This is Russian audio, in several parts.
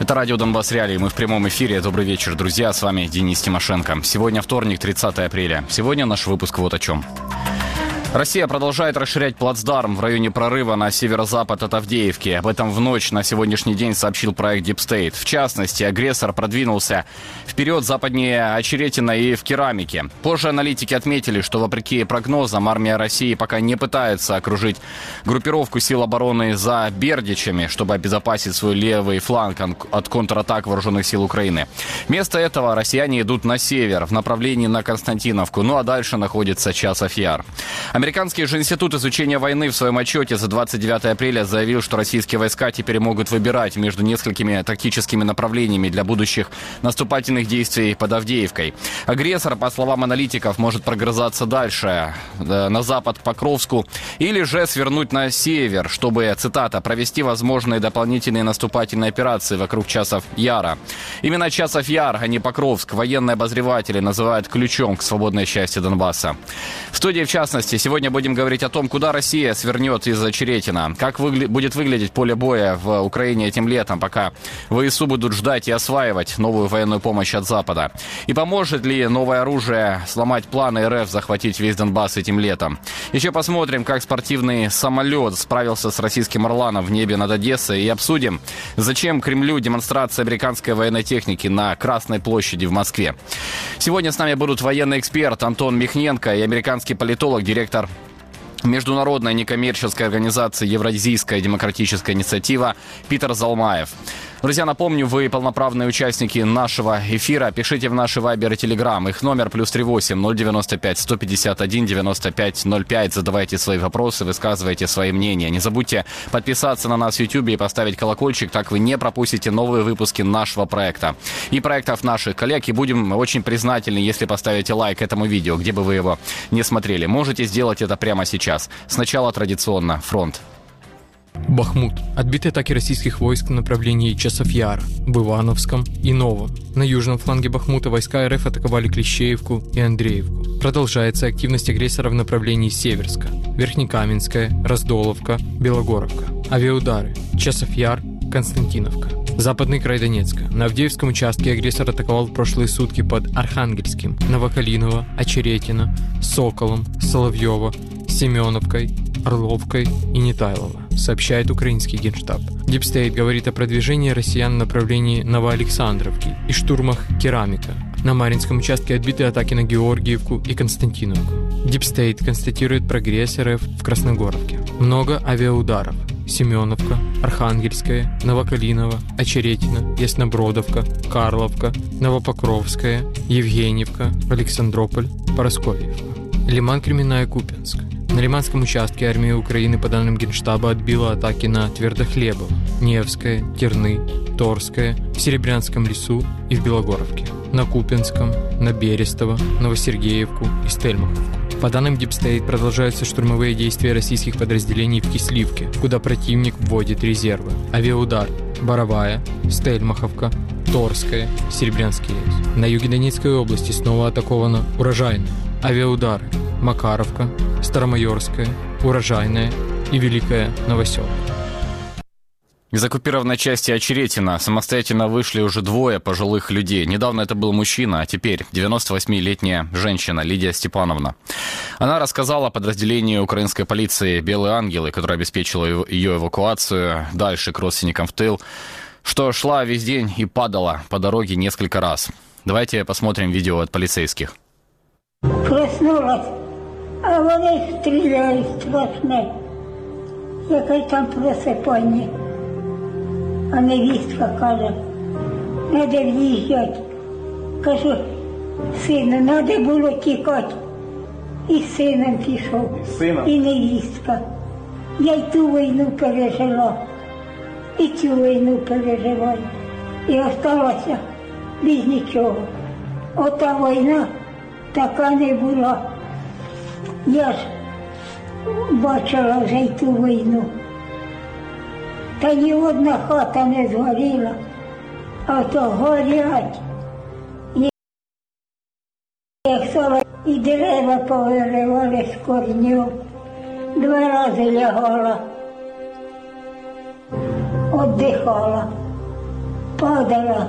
Это радио «Донбасс Реалии». Мы в прямом эфире. Добрый вечер, друзья. С вами Денис Тимошенко. Сегодня вторник, 30 апреля. Сегодня наш выпуск вот о чем. Россия продолжает расширять плацдарм в районе прорыва на северо-запад от Авдеевки. Об этом в ночь на сегодняшний день сообщил проект Deep State. В частности, агрессор продвинулся вперед западнее Очеретина и в Керамике. Позже аналитики отметили, что вопреки прогнозам армия России пока не пытается окружить группировку сил обороны за Бердичами, чтобы обезопасить свой левый фланг от контратак вооруженных сил Украины. Вместо этого россияне идут на север в направлении на Константиновку, ну а дальше находится Часов Яр. Американский же институт изучения войны в своем отчете за 29 апреля заявил, что российские войска теперь могут выбирать между несколькими тактическими направлениями для будущих наступательных действий под Авдеевкой. Агрессор, по словам аналитиков, может прогрызаться дальше, на запад к Покровску, или же свернуть на север, чтобы, цитата, провести возможные дополнительные наступательные операции вокруг Часов Яра. Именно Часов Яр, а не Покровск, военные обозреватели называют ключом к свободной части Донбасса. В студии, в частности, сегодня будем говорить о том, куда Россия свернет из Очеретина, как будет выглядеть поле боя в Украине этим летом, пока ВСУ будут ждать и осваивать новую военную помощь от Запада. И поможет ли новое оружие сломать планы РФ захватить весь Донбасс этим летом. Еще посмотрим, как спортивный самолет справился с российским «Орланом» в небе над Одессой, и обсудим, зачем Кремлю демонстрация американской военной техники на Красной площади в Москве. Сегодня с нами будут военный эксперт Антон Михненко и американский политолог, директор международной некоммерческой организации «Евразийская демократическая инициатива» Питер Залмаев. Друзья, напомню, вы полноправные участники нашего эфира. Пишите в наши Вайбер и Телеграм. Их номер +38 095 151 95 05. Задавайте свои вопросы, высказывайте свои мнения. Не забудьте подписаться на нас в YouTube и поставить колокольчик, так вы не пропустите новые выпуски нашего проекта и проектов наших коллег. И будем очень признательны, если поставите лайк этому видео, где бы вы его не смотрели. Можете сделать это прямо сейчас. Сначала традиционно фронт. Бахмут. Отбиты атаки российских войск на направлении Часов Яра, в Ивановском и Новом. На южном фланге Бахмута войска РФ атаковали Клещеевку и Андреевку. Продолжается активность агрессора в направлении Северска, Верхнекаменская, Раздоловка, Белогоровка. Авиаудары. Часов Яр, Константиновка. Западный край Донецка. На Авдеевском участке агрессор атаковал в прошлые сутки под Архангельским, Новокалиново, Очеретино, Соколом, Соловьево, Семеновкой, Орловкой и Нетайлово, сообщает украинский генштаб. Deep State говорит о продвижении россиян в направлении Новоалександровки и штурмах Керамика. На Маринском участке отбиты атаки на Георгиевку и Константиновку. Deep State констатирует прогресс РФ в Красногоровке. Много авиаударов. Семеновка, Архангельская, Новокалиново, Очеретино, Яснобродовка, Карловка, Новопокровская, Евгеньевка, Александрополь, Парасковьевка. Лиман, Кременная, Купянск. На Лиманском участке армия Украины, по данным Генштаба, отбила атаки на Твердохлебово, Невское, Терны, Торское, в Серебрянском лесу и в Белогоровке. На Купянском, на Берестово, Новосергеевку и Стельмаховку. По данным Deep State, продолжаются штурмовые действия российских подразделений в Кисливке, куда противник вводит резервы. Авиаудар. Боровая, Стельмаховка, Торская, Серебрянский лес. На юге Донецкой области снова атаковано Урожайное. Авиаудары. Макаровка, Старомайорская, Урожайная и Великая Новоселка. Из оккупированной части Очеретина самостоятельно вышли уже двое пожилых людей. Недавно это был мужчина, а теперь 98-летняя женщина Лидия Степановна. Она рассказала подразделению украинской полиции «Белые ангелы», которое обеспечило ее эвакуацию дальше к родственникам в тыл, что шла весь день и падала по дороге несколько раз. Давайте посмотрим видео от полицейских. Проснулась, а вони стріляють страшне. Яке там просипання. А невістка каже, треба в'їжджати. Кажу, сину, треба було тікати. І з сином пішов, і невістка. Я й ту війну пережила, і цю війну переживаю. І осталася без нічого. Ота війна така не була. Я ж бачила вже й ту війну. Та ні одна хата не згоріла, а то горять. Як сало і дерева повиривали з корнів. 2 рази лягала, віддихала. падала.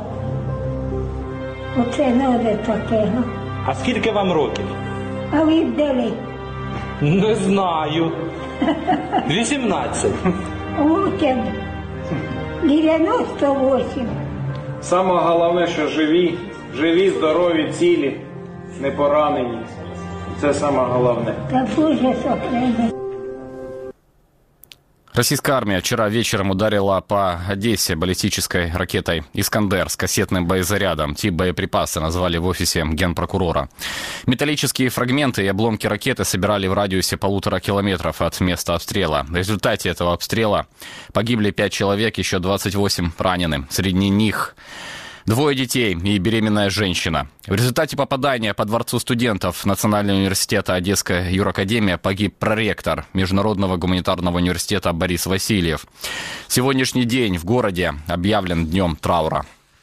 Оце надо таке. А скільки вам років? А ви вдали? Не знаю. 18. Утяг 98. Саме головне, що живі, здорові, цілі, не поранені. Це саме головне. Та Боже сохрани. Российская армия вчера вечером ударила по Одессе баллистической ракетой «Искандер» с кассетным боезарядом. Тип боеприпаса назвали в офисе генпрокурора. Металлические фрагменты и обломки ракеты собирали в радиусе 1,5 километров от места обстрела. В результате этого обстрела погибли 5 человек, еще 28 ранены. Среди них 2 детей и беременная женщина. В результате попадания по дворцу студентов Национального университета Одесская юракадемия погиб проректор Международного гуманитарного университета Борис Васильев. Сегодняшний день в городе объявлен днем траура.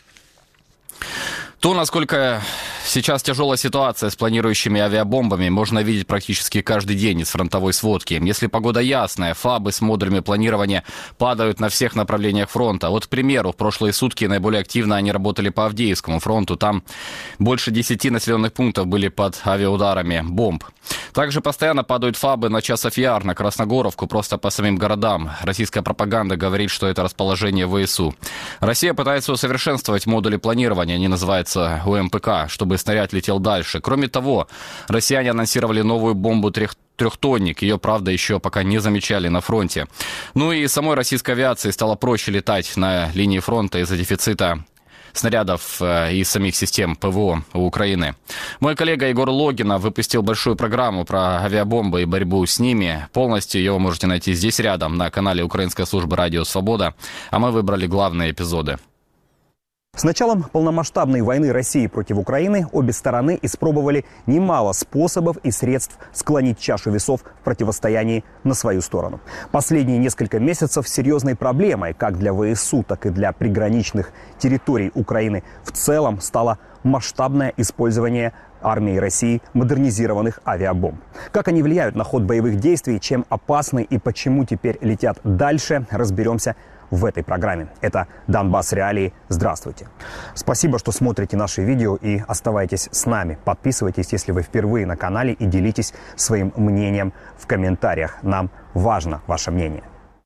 То, насколько сейчас тяжелая ситуация с планирующими авиабомбами, можно видеть практически каждый день из фронтовой сводки. Если погода ясная, фабы с модулями планирования падают на всех направлениях фронта. Вот, к примеру, в прошлые сутки наиболее активно они работали по Авдеевскому фронту. Там больше 10 населенных пунктов были под авиаударами бомб. Также постоянно падают фабы на Часов-Яр, на Красногоровку, просто по самим городам. Российская пропаганда говорит, что это расположение ВСУ. Россия пытается усовершенствовать модули планирования, они называются УМПК, чтобы снаряд летел дальше. Кроме того, россияне анонсировали новую бомбу трехтонник. Ее, правда, еще пока не замечали на фронте. Ну и самой российской авиации стало проще летать на линии фронта из-за дефицита снарядов и самих систем ПВО у Украины. Мой коллега Егор Логинов выпустил большую программу про авиабомбы и борьбу с ними. Полностью ее вы можете найти здесь рядом, на канале Украинской службы «Радио Свобода». А мы выбрали главные эпизоды. С началом полномасштабной войны России против Украины обе стороны испробовали немало способов и средств склонить чашу весов в противостоянии на свою сторону. Последние несколько месяцев серьезной проблемой как для ВСУ, так и для приграничных территорий Украины в целом стало масштабное использование армией России модернизированных авиабомб. Как они влияют на ход боевых действий, чем опасны и почему теперь летят дальше, разберемся в этой программе. Это «Донбасс. Реалии». Здравствуйте. Спасибо, что смотрите наши видео и оставайтесь с нами. Подписывайтесь, если вы впервые на канале, и делитесь своим мнением в комментариях. Нам важно ваше мнение.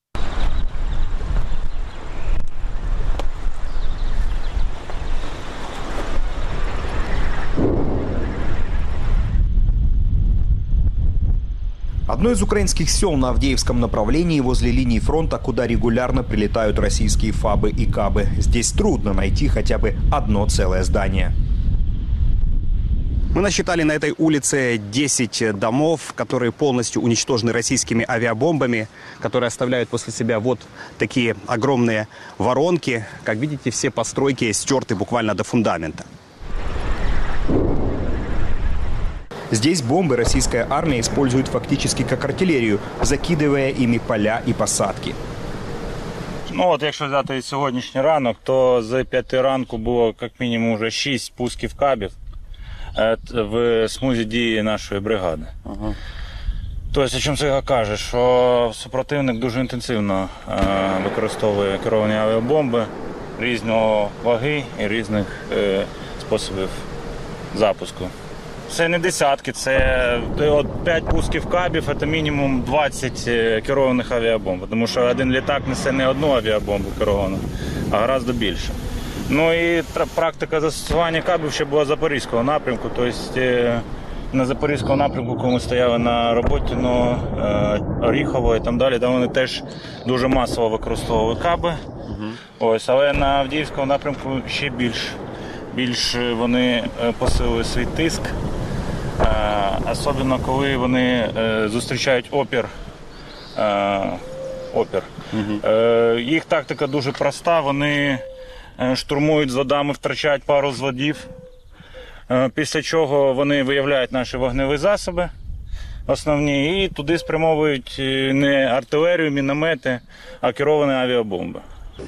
Одно из украинских сел на Авдеевском направлении возле линии фронта, куда регулярно прилетают российские ФАБы и КАБы. Здесь трудно найти хотя бы одно целое здание. Мы насчитали на этой улице 10 домов, которые полностью уничтожены российскими авиабомбами, которые оставляют после себя вот такие огромные воронки. Как видите, все постройки стерты буквально до фундамента. Здесь бомбы российская армия использует фактически как артиллерию, закидывая ими поля и посадки. Ну от якщо взяти сьогоднішній ранок, то з 5 ранку було як мінімум вже 6 пусків кабів в смузі дії нашої бригади. Тобто, о чому це каже, що супротивник дуже інтенсивно використовує керовані авіабомби різного ваги і різних способів запуску. Це не десятки, це 5 пусків кабів, це мінімум 20 керованих авіабомб. Тому що один літак несе не одну авіабомбу керовану, а гораздо більше. Ну і практика застосування кабів ще була з Запорізького напрямку. Тобто на Запорізькому напрямку, коли ми стояли на роботі, Оріхово і там далі, там вони теж дуже масово використовували каби. Ось, але на Авдіївському напрямку ще більш вони посилили свій тиск. Особливо, коли вони зустрічають опір. Їх тактика дуже проста, вони штурмують зводами, втрачають пару зводів, після чого вони виявляють наші вогневі засоби основні і туди спрямовують не артилерію, міномети, а керовані авіабомби.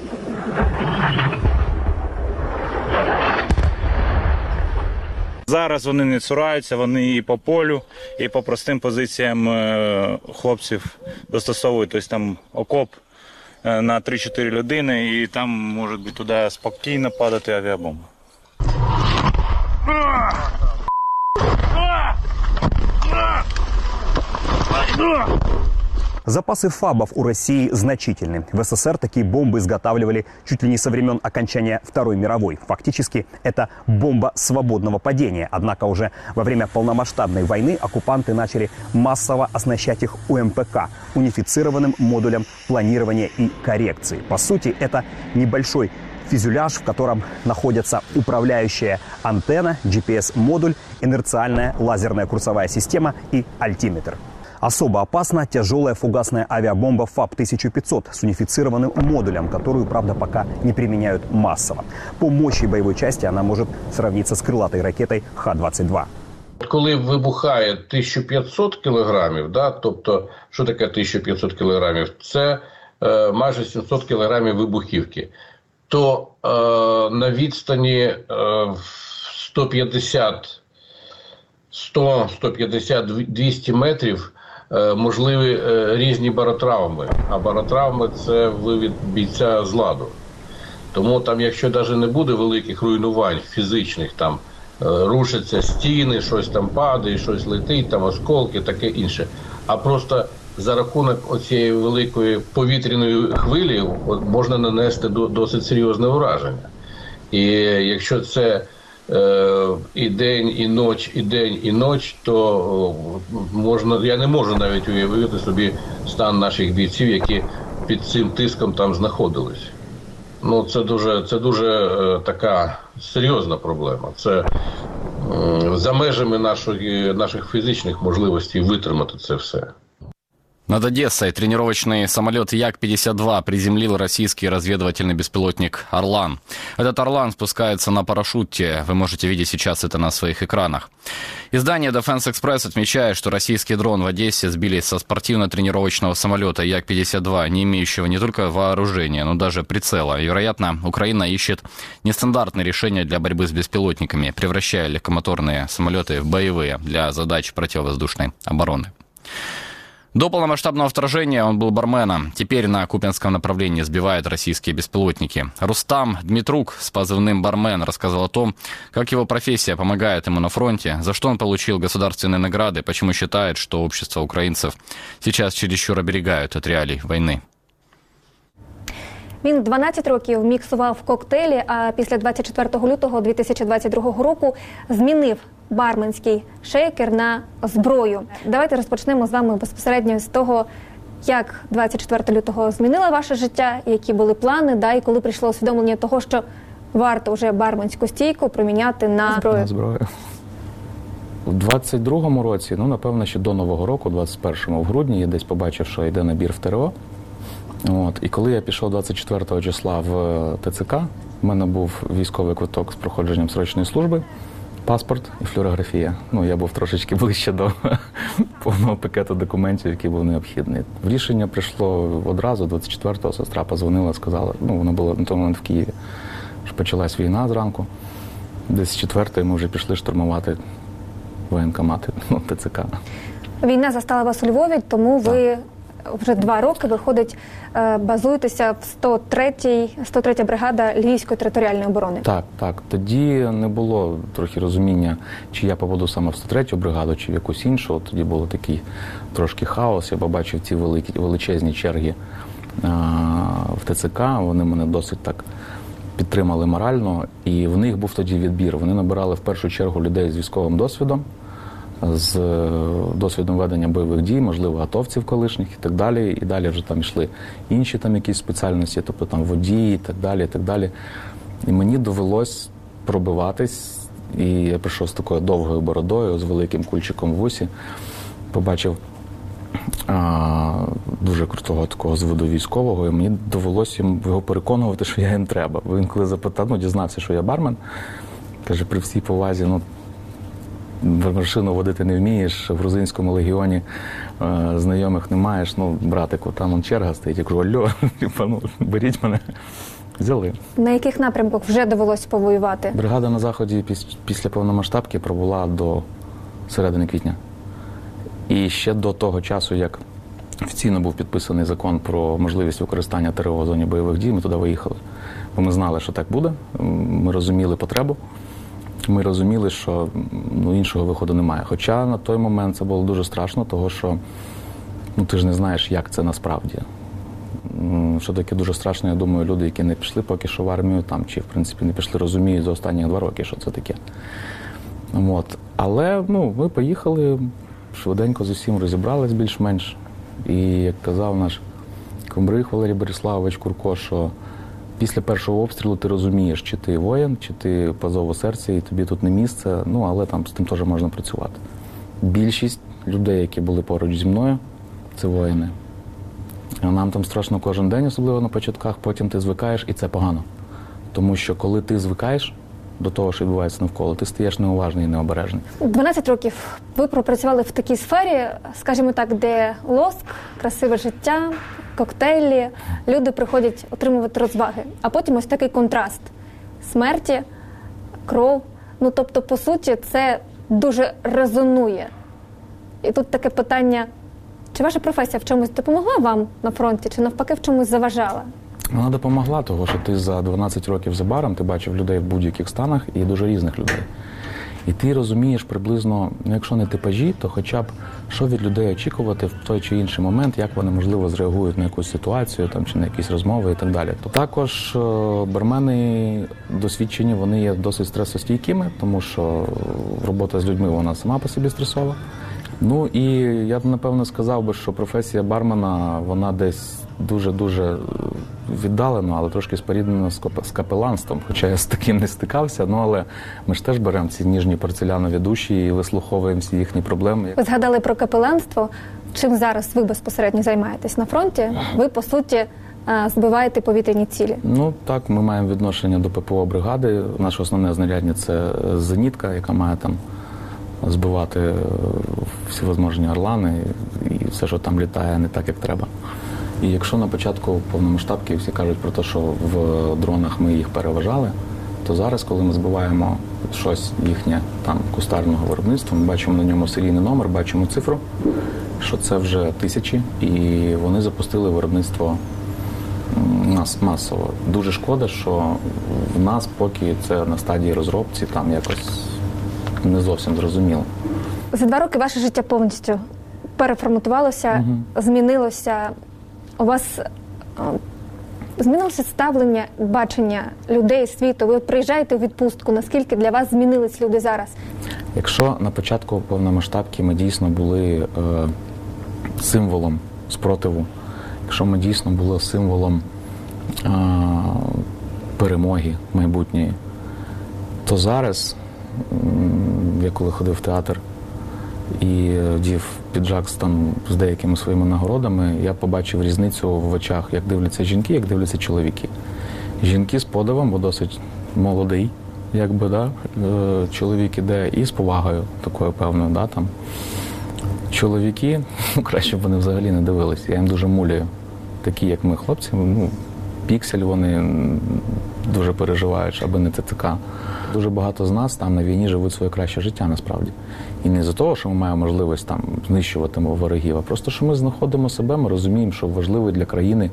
Зараз вони не цураються, вони і по полю, і по простим позиціям хлопців достосовують. Тобто там окоп на 3-4 людини, і там може бути туди спокійно падати авіабомба. Запасы ФАБов у России значительны. В СССР такие бомбы изготавливали чуть ли не со времен окончания Второй мировой. Фактически это бомба свободного падения. Однако уже во время полномасштабной войны оккупанты начали массово оснащать их УМПК – унифицированным модулем планирования и коррекции. По сути, это небольшой фюзеляж, в котором находится управляющая антенна, GPS-модуль, инерциальная лазерная курсовая система и альтиметр. Особо опасна тяжелая фугасная авиабомба ФАБ-1500 с унифицированным модулем, которую, правда, пока не применяют массово. По мощи боевой части она может сравниться с крылатой ракетой Х-22. Коли вибухає 1500 кілограмів, тобто, що таке 1500 кілограмів? Це майже 700 кілограмів вибухівки. То на відстані 150-200 метрів можливі різні баротравми. А баротравми – це вивід бійця з ладу. Тому там, якщо навіть не буде великих руйнувань фізичних, там рушаться стіни, щось там падає, щось летить, там осколки, таке інше. А просто за рахунок оцієї великої повітряної хвилі можна нанести досить серйозне ураження. І якщо це і день, і ніч, і день, і ніч, то можна, я не можу навіть уявити собі стан наших бійців, які під цим тиском там знаходились. Ну, це дуже така серйозна проблема. Це за межами наших фізичних можливостей витримати це все. Над Одессой тренировочный самолет Як-52 приземлил российский разведывательный беспилотник «Орлан». Этот «Орлан» спускается на парашюте. Вы можете видеть сейчас это на своих экранах. Издание Defense Express отмечает, что российский дрон в Одессе сбили со спортивно-тренировочного самолета Як-52, не имеющего не только вооружения, но даже прицела. И, вероятно, Украина ищет нестандартные решения для борьбы с беспилотниками, превращая легкомоторные самолеты в боевые для задач противовоздушной обороны. До полномасштабного вторжения он был барменом. Теперь на Купянском направлении сбивают российские беспилотники. Рустам Дмитрук с позывным «Бармен» рассказал о том, как его профессия помогает ему на фронте, за что он получил государственные награды, почему считает, что общество украинцев сейчас чересчур оберегают от реалий войны. Він 12 років міксував коктейлі, а після 24 лютого 2022 року змінив барменський шейкер на зброю. Давайте розпочнемо з вами безпосередньо з того, як 24 лютого змінило ваше життя, які були плани, і коли прийшло усвідомлення того, що варто вже барменську стійку проміняти на зброю. На зброю. У 22-му році, напевно, ще до Нового року, 21-му, в грудні, я десь побачив, що йде набір в ТРО. І коли я пішов 24 числа в ТЦК, в мене був військовий квиток з проходженням срочної служби, паспорт і флюорографія. Я був трошечки ближче до повного пакету документів, який був необхідний. Рішення прийшло одразу, 24-го сестра позвонила, сказала, вона була на той момент в Києві, що почалась війна зранку. Десь 4-ї ми вже пішли штурмувати воєнкомати, ТЦК. Війна застала вас у Львові, тому ви вже 2 роки, виходить, базуєтеся в 103-й бригада Львівської територіальної оборони. Так. Тоді не було трохи розуміння, чи я попаду саме в 103-ю бригаду, чи в якусь іншу. Тоді був такий трошки хаос. Я побачив ці величезні черги в ТЦК. Вони мене досить так підтримали морально. І в них був тоді відбір. Вони набирали в першу чергу людей з військовим досвідом, з досвідом ведення бойових дій, можливо, атовців колишніх і так далі. І далі вже там йшли інші там якісь спеціальності, тобто там водії і так далі, і так далі. І мені довелось пробиватись, і я прийшов з такою довгою бородою, з великим кульчиком в вусі, побачив дуже крутого такого з виду військового, і мені довелося його переконувати, що я їм треба. Він коли запитав, дізнався, що я бармен, каже, при всій повазі, машину водити не вмієш, в грузинському легіоні знайомих не маєш, братику, там черга стоїть, я кажу, алло, беріть мене. Взяли. На яких напрямках вже довелося повоювати? Бригада на Заході після повномасштабки пробула до середини квітня. І ще до того часу, як офіційно був підписаний закон про можливість використання ТРО в зоні бойових дій, ми туди виїхали. Бо ми знали, що так буде, ми розуміли потребу, ми розуміли, що іншого виходу немає. Хоча на той момент це було дуже страшно, тому що ти ж не знаєш, як це насправді. Що таке дуже страшно, я думаю, люди, які не пішли поки що в армію, чи, в принципі, не пішли, розуміють за останні 2 роки, що це таке. Але ми поїхали, швиденько з усім розібрались більш-менш. І, як казав наш комбриг Валерій Бориславович Курко, що після першого обстрілу ти розумієш, чи ти воїн, чи ти по зову серця, і тобі тут не місце, але з тим теж можна працювати. Більшість людей, які були поруч зі мною, це воїни. Нам там страшно кожен день, особливо на початках, потім ти звикаєш, і це погано. Тому що коли ти звикаєш до того, що відбувається навколо, ти стаєш неуважний і необережний. 12 років ви пропрацювали в такій сфері, скажімо так, де лоск, красиве життя, коктейлі, люди приходять отримувати розваги. А потім ось такий контраст смерті, кров. Тобто, по суті, це дуже резонує. І тут таке питання, чи ваша професія в чомусь допомогла вам на фронті, чи навпаки в чомусь заважала? Вона допомогла, тому що ти за 12 років за баром, ти бачив людей в будь-яких станах і дуже різних людей. І ти розумієш приблизно, якщо не типажі, то хоча б, що від людей очікувати в той чи інший момент, як вони, можливо, зреагують на якусь ситуацію чи на якісь розмови і так далі. Також бармени досвідчені, вони є досить стресостійкими, тому що робота з людьми, вона сама по собі стресова. І я б, напевно, сказав би, що професія бармена, вона десь дуже-дуже віддалена, але трошки споріднена з капеланством, хоча я з таким не стикався, але ми ж теж беремо ці ніжні порцелянові душі і вислуховуємо всі їхні проблеми. Ви згадали про капеланство. Чим зараз ви безпосередньо займаєтесь на фронті? Ви, по суті, збиваєте повітряні цілі. Так, ми маємо відношення до ППО бригади. Наше основне знаряддя – це зенітка, яка має там збивати всі можливі орлани і все, що там літає, не так, як треба. І якщо на початку повномасштабки всі кажуть про те, що в дронах ми їх переважали, то зараз, коли ми збиваємо щось їхнє кустарного виробництва, ми бачимо на ньому серійний номер, бачимо цифру, що це вже тисячі, і вони запустили виробництво масово. Дуже шкода, що в нас поки це на стадії розробці, там якось не зовсім зрозуміло. За 2 роки ваше життя повністю переформатувалося, змінилося. У вас змінилося ставлення, бачення людей, світу? Ви приїжджаєте у відпустку. Наскільки для вас змінились люди зараз? Якщо на початку повномасштабки ми дійсно були символом спротиву, якщо ми дійсно були символом перемоги майбутньої, то зараз, я коли ходив в театр і вдів піджак з деякими своїми нагородами, я побачив різницю в очах, як дивляться жінки, як дивляться чоловіки. Жінки з подивом, бо досить молодий, чоловік іде і з повагою такою певною, Чоловіки, краще б вони взагалі не дивилися, я їм дуже муляю. Такі, як ми, хлопці, піксель, вони дуже переживають, аби не ТЦК. Дуже багато з нас там на війні живуть своє краще життя, насправді. І не за того, що ми маємо можливість знищувати ворогів, а просто, що ми знаходимо себе, ми розуміємо, що важливий для країни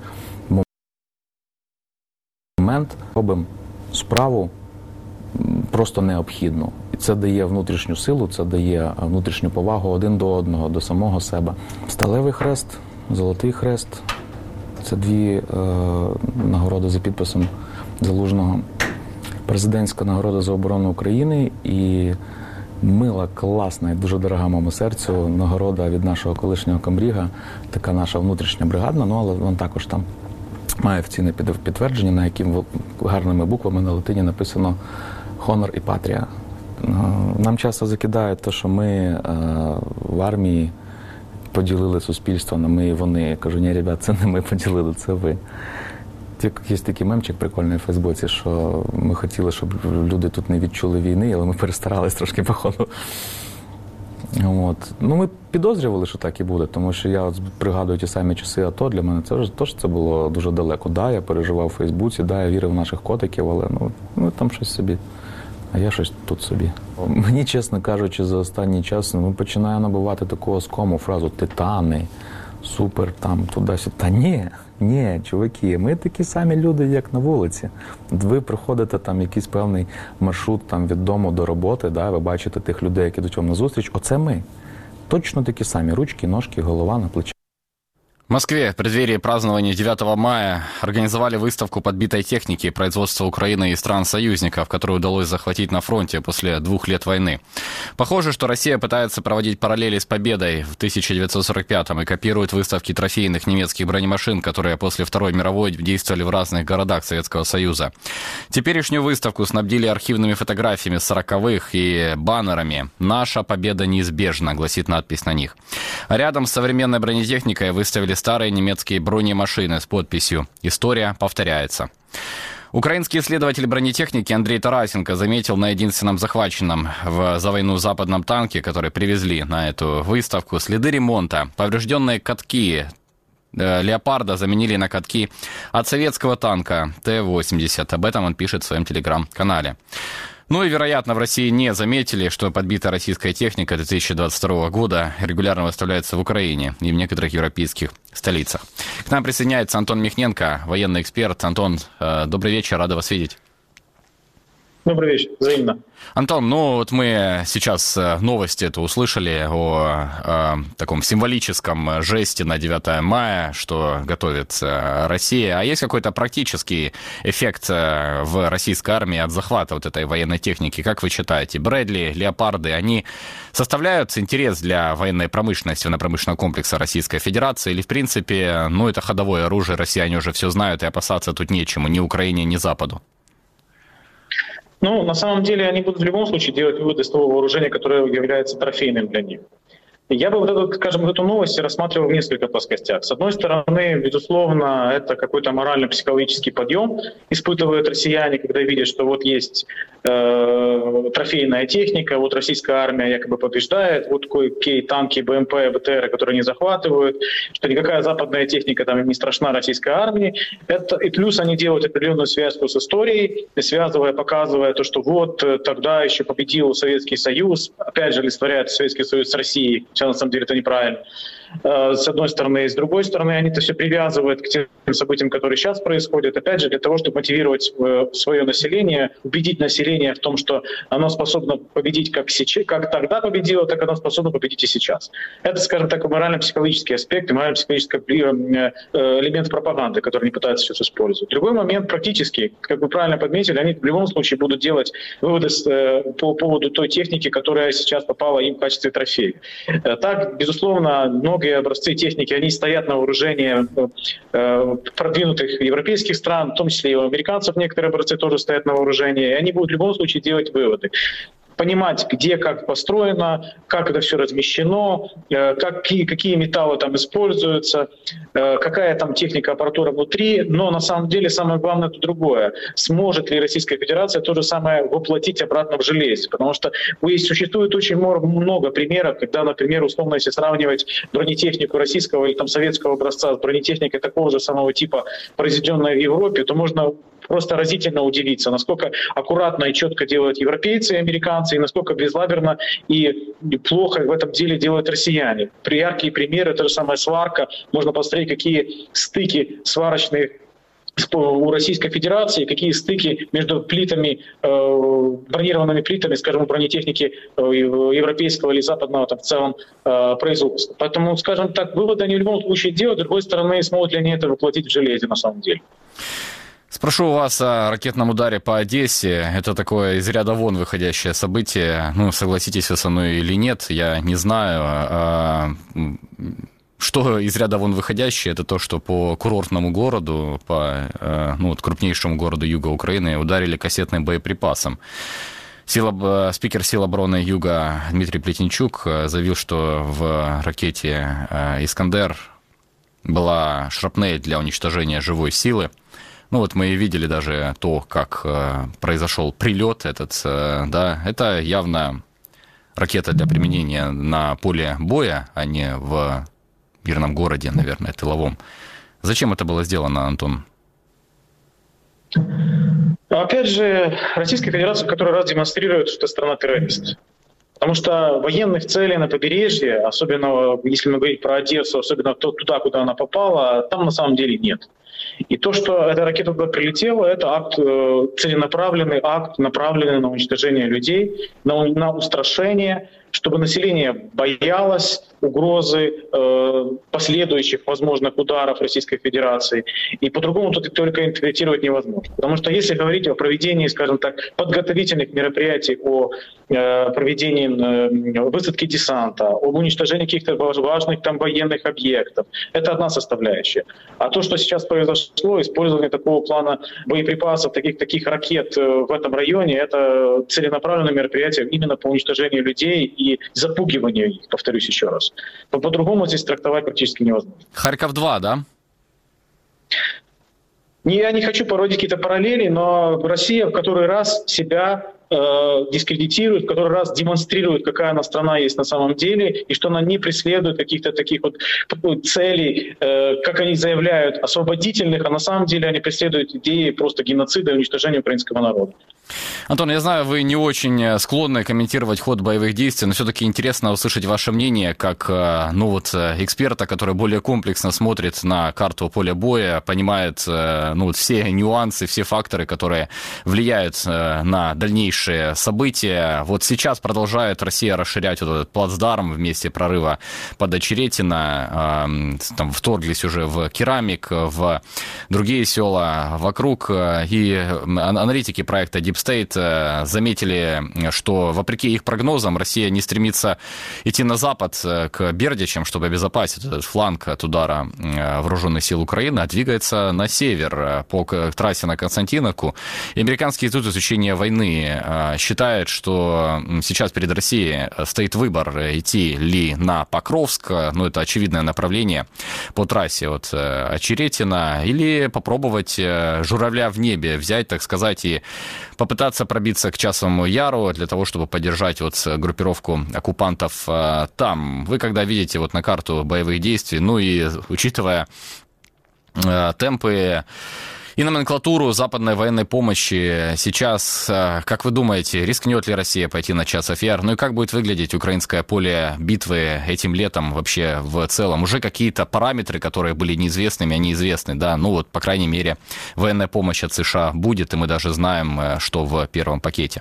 момент, робимо справу просто необхідну. І це дає внутрішню силу, це дає внутрішню повагу один до одного, до самого себе. Сталевий хрест, золотий хрест – це 2 нагороди за підписом Залужного. Президентська нагорода за оборону України і мила, класна і дуже дорога моєму серцю нагорода від нашого колишнього комбріга, така наша внутрішня бригадна, але вона також там має офіційне підтвердження, на яким гарними буквами на латині написано «Хонор і патрія». Нам часто закидають те, що ми в армії поділили суспільство на ми і вони. Я кажу, ні, ребят, це не ми поділили, це ви. Є такий мемчик прикольний в Фейсбуці, що ми хотіли, щоб люди тут не відчули війни, але ми перестарались трошки, походу. Ми підозрювали, що так і буде, тому що я пригадую ті самі часи АТО, для мене це було дуже далеко. Я переживав у Фейсбуці, я вірив в наших котиків, але там щось собі, а я щось тут собі. Мені, чесно кажучи, за останній час починаю набувати таку оскому фразу «титани», супер, там, туди-сюди. Та ні, чуваки, ми такі самі люди, як на вулиці. Ви проходите там якийсь певний маршрут там, від дому до роботи, да, ви бачите тих людей, які йдуть вам назустріч. Оце ми. Точно такі самі. Ручки, ножки, голова на плечі. В Москве в преддверии празднования 9 мая организовали выставку подбитой техники производства Украины и стран-союзников, которую удалось захватить на фронте после 2 лет войны. Похоже, что Россия пытается проводить параллели с победой в 1945-м и копирует выставки трофейных немецких бронемашин, которые после Второй мировой действовали в разных городах Советского Союза. Теперешнюю выставку снабдили архивными фотографиями 40-х и баннерами «Наша победа неизбежна», гласит надпись на них. А рядом с современной бронетехникой выставили старые немецкие бронемашины с подписью «История повторяется». Украинский исследователь бронетехники Андрей Тарасенко заметил на единственном захваченном за войну западном танке, который привезли на эту выставку, следы ремонта. Поврежденные катки «Леопарда» заменили на катки от советского танка Т-80. Об этом он пишет в своем телеграм-канале. Ну и, вероятно, в России не заметили, что подбитая российская техника 2022 года регулярно выставляется в Украине и в некоторых европейских столицах. К нам присоединяется Антон Михненко, военный эксперт. Антон, добрый вечер, рада вас видеть. Добрый вечер, взаимно. Антон, ну вот мы сейчас новости это услышали о таком символическом жесте на 9 мая, что готовит Россия. А есть какой-то практический эффект в российской армии от захвата вот этой военной техники? Как вы считаете, Брэдли, Леопарды, они составляют интерес для военной промышленности, военно-промышленного комплекса Российской Федерации? Или, в принципе, ну это ходовое оружие, россияне уже все знают, и опасаться тут нечему, ни Украине, ни Западу? Ну, на самом деле, они будут в любом случае делать выводы с того вооружения, которое является трофейным для них. Я бы, эту новость рассматривал в нескольких плоскостях. С одной стороны, безусловно, это какой-то морально-психологический подъем испытывают россияне, когда видят, что вот есть трофейная техника, вот российская армия якобы побеждает, вот кое-какие танки, БМП, БТР, которые они захватывают, что никакая западная техника там не страшна российской армии. И плюс они делают определенную связку с историей, связывая, показывая то, что вот тогда еще победил Советский Союз, опять же, олицетворяет Советский Союз с Россией. Хотя на самом деле это неправильно. С одной стороны. И с другой стороны, они это все привязывают к тем событиям, которые сейчас происходят, опять же, для того, чтобы мотивировать свое население, убедить население в том, что оно способно победить как тогда победило, так оно способно победить и сейчас. Это, скажем так, морально-психологический аспект, морально-психологический элемент пропаганды, который они пытаются сейчас использовать. Другой момент практически, как вы правильно подметили, они в любом случае будут делать выводы по поводу той техники, которая сейчас попала им в качестве трофея. Так, безусловно, многие образцы техники, они стоят на вооружении продвинутых европейских стран, в том числе и у американцев некоторые образцы тоже стоят на вооружении, и они будут в любом случае делать выводы. Понимать, где как построено, как это все размещено, какие металлы там используются, какая там техника, аппаратура внутри. Но на самом деле самое главное это другое. Сможет ли Российская Федерация то же самое воплотить обратно в железе? Потому что существует очень много примеров, когда, например, условно, если сравнивать бронетехнику российского или там советского образца с бронетехникой такого же самого типа, произведенной в Европе, то можно просто разительно удивиться, насколько аккуратно и четко делают европейцы и американцы, и насколько безлаберно и плохо в этом деле делают россияне. Яркие примеры, та же самая сварка, можно посмотреть, какие стыки сварочные у Российской Федерации, какие стыки между плитами, бронированными плитами, скажем, бронетехники европейского или западного там, в целом производства. Поэтому, скажем так, выводы они в любом случае делают, с другой стороны, смогут ли они это воплотить в железе на самом деле. Спрошу у вас о ракетном ударе по Одессе. Это такое из ряда вон выходящее событие. Ну, согласитесь вы со мной или нет, я не знаю. Что из ряда вон выходящее, это то, что по курортному городу, по крупнейшему городу юга Украины ударили кассетным боеприпасом. Спикер сил обороны Юга Дмитрий Плетенчук заявил, что в ракете «Искандер» была шрапнель для уничтожения живой силы. Ну вот мы видели даже то, как произошел прилет этот, да, это явно ракета для применения на поле боя, а не в мирном городе, наверное, тыловом. Зачем это было сделано, Антон? Опять же, Российская Федерация в который раз демонстрирует, что страна террорист. Потому что военных целей на побережье, особенно если мы говорим про Одессу, особенно туда, куда она попала, там на самом деле нет. И то, что эта ракета туда прилетела, это акт, целенаправленный акт, направленный на уничтожение людей, на устрашение, чтобы население боялось угрозы последующих возможных ударов Российской Федерации. И по-другому тут только интерпретировать невозможно. Потому что если говорить о проведении, скажем так, подготовительных мероприятий, о проведении высадки десанта, об уничтожении каких-то важных там военных объектов, это одна составляющая. А то, что сейчас произошло, использование такого плана боеприпасов, таких ракет в этом районе, это целенаправленное мероприятие именно по уничтожению людей и запугиванию их, повторюсь еще раз. По-другому здесь трактовать практически невозможно. Харьков-2, да? Я не хочу породить какие-то параллели, но Россия в который раз себя дискредитирует, в который раз демонстрирует, какая она страна есть на самом деле, и что она не преследует каких-то таких вот целей, как они заявляют, освободительных, а на самом деле они преследуют идеи просто геноцида и уничтожения украинского народа. Антон, я знаю, вы не очень склонны комментировать ход боевых действий, но все-таки интересно услышать ваше мнение, как эксперта, который более комплексно смотрит на карту поля боя, понимает все нюансы, все факторы, которые влияют на дальнейшие события. Вот сейчас продолжает Россия расширять вот этот плацдарм в месте прорыва под Очеретино, там вторглись уже в Керамик, в другие села вокруг, и аналитики проекта Deep State заметили, что, вопреки их прогнозам, Россия не стремится идти на запад к Бердичам, чтобы обезопасить этот фланг от удара вооруженных сил Украины, а двигается на север по трассе на Константиновку. И Американский институт изучения войны считает, что сейчас перед Россией стоит выбор, идти ли на Покровск, это очевидное направление по трассе от Очеретина, или попробовать журавля в небе взять, так сказать, и попытаться пробиться к Часовому Яру для того, чтобы поддержать группировку оккупантов там. Вы когда видите на карту боевых действий, и учитывая темпы и номенклатуру западной военной помощи сейчас, как вы думаете, рискнет ли Россия пойти на Часов Яр? И как будет выглядеть украинское поле битвы этим летом вообще в целом? Уже какие-то параметры, которые были неизвестными, они известны, да? По крайней мере, военная помощь от США будет, и мы даже знаем, что в первом пакете.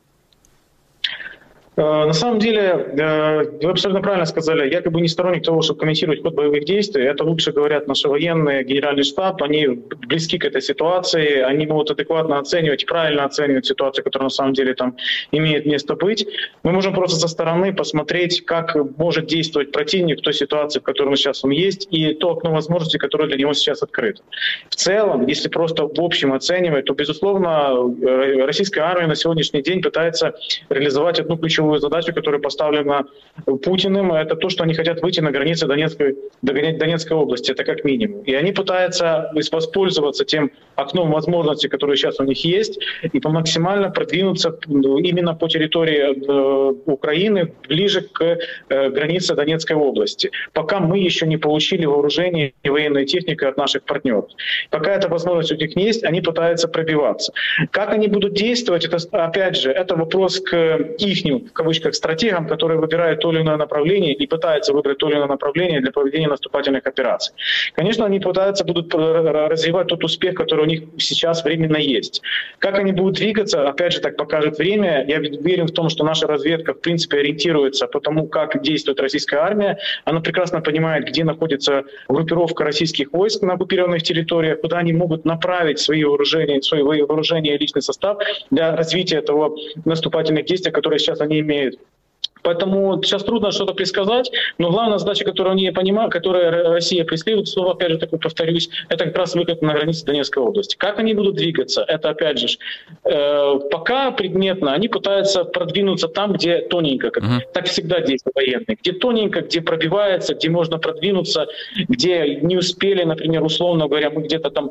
На самом деле, вы абсолютно правильно сказали, я не сторонник того, чтобы комментировать ход боевых действий. Это лучше говорят наши военные, генеральный штаб, они близки к этой ситуации, они могут адекватно оценивать, правильно оценивать ситуацию, которая на самом деле там имеет место быть. Мы можем просто со стороны посмотреть, как может действовать противник в той ситуации, в которой сейчас он есть, и то окно возможностей, которое для него сейчас открыто. В целом, если просто в общем оценивать, то, безусловно, российская армия на сегодняшний день пытается реализовать одну ключевую задачу, которая поставлена Путиным, это то, что они хотят выйти на границы Донецкой области, это как минимум. И они пытаются воспользоваться тем окном возможностей, которые сейчас у них есть, и максимально продвинуться именно по территории Украины ближе к границе Донецкой области. Пока мы еще не получили вооружение и военной техники от наших партнеров. Пока эта возможность у них есть, они пытаются пробиваться. Как они будут действовать, это, опять же, это вопрос к ихним, в кавычках, стратегам, которые выбирают то или иное направление и пытаются выбрать то или иное направление для проведения наступательных операций. Конечно, они будут развивать тот успех, который у них сейчас временно есть. Как они будут двигаться, опять же, так покажет время. Я верю в том, что наша разведка, в принципе, ориентируется по тому, как действует российская армия. Она прекрасно понимает, где находится группировка российских войск на оккупированных территориях, куда они могут направить свои вооружения и личный состав для развития того наступательных действий, которые сейчас они имеют. Поэтому сейчас трудно что-то предсказать, но главная задача, которую они понимают, которую Россия преследует, снова, опять же, такой повторюсь, это как раз выход на границы Донецкой области. Как они будут двигаться? Это, опять же, пока предметно они пытаются продвинуться там, где тоненько, так всегда действуют военные, где тоненько, где пробивается, где можно продвинуться, где не успели, например, условно говоря, мы где-то там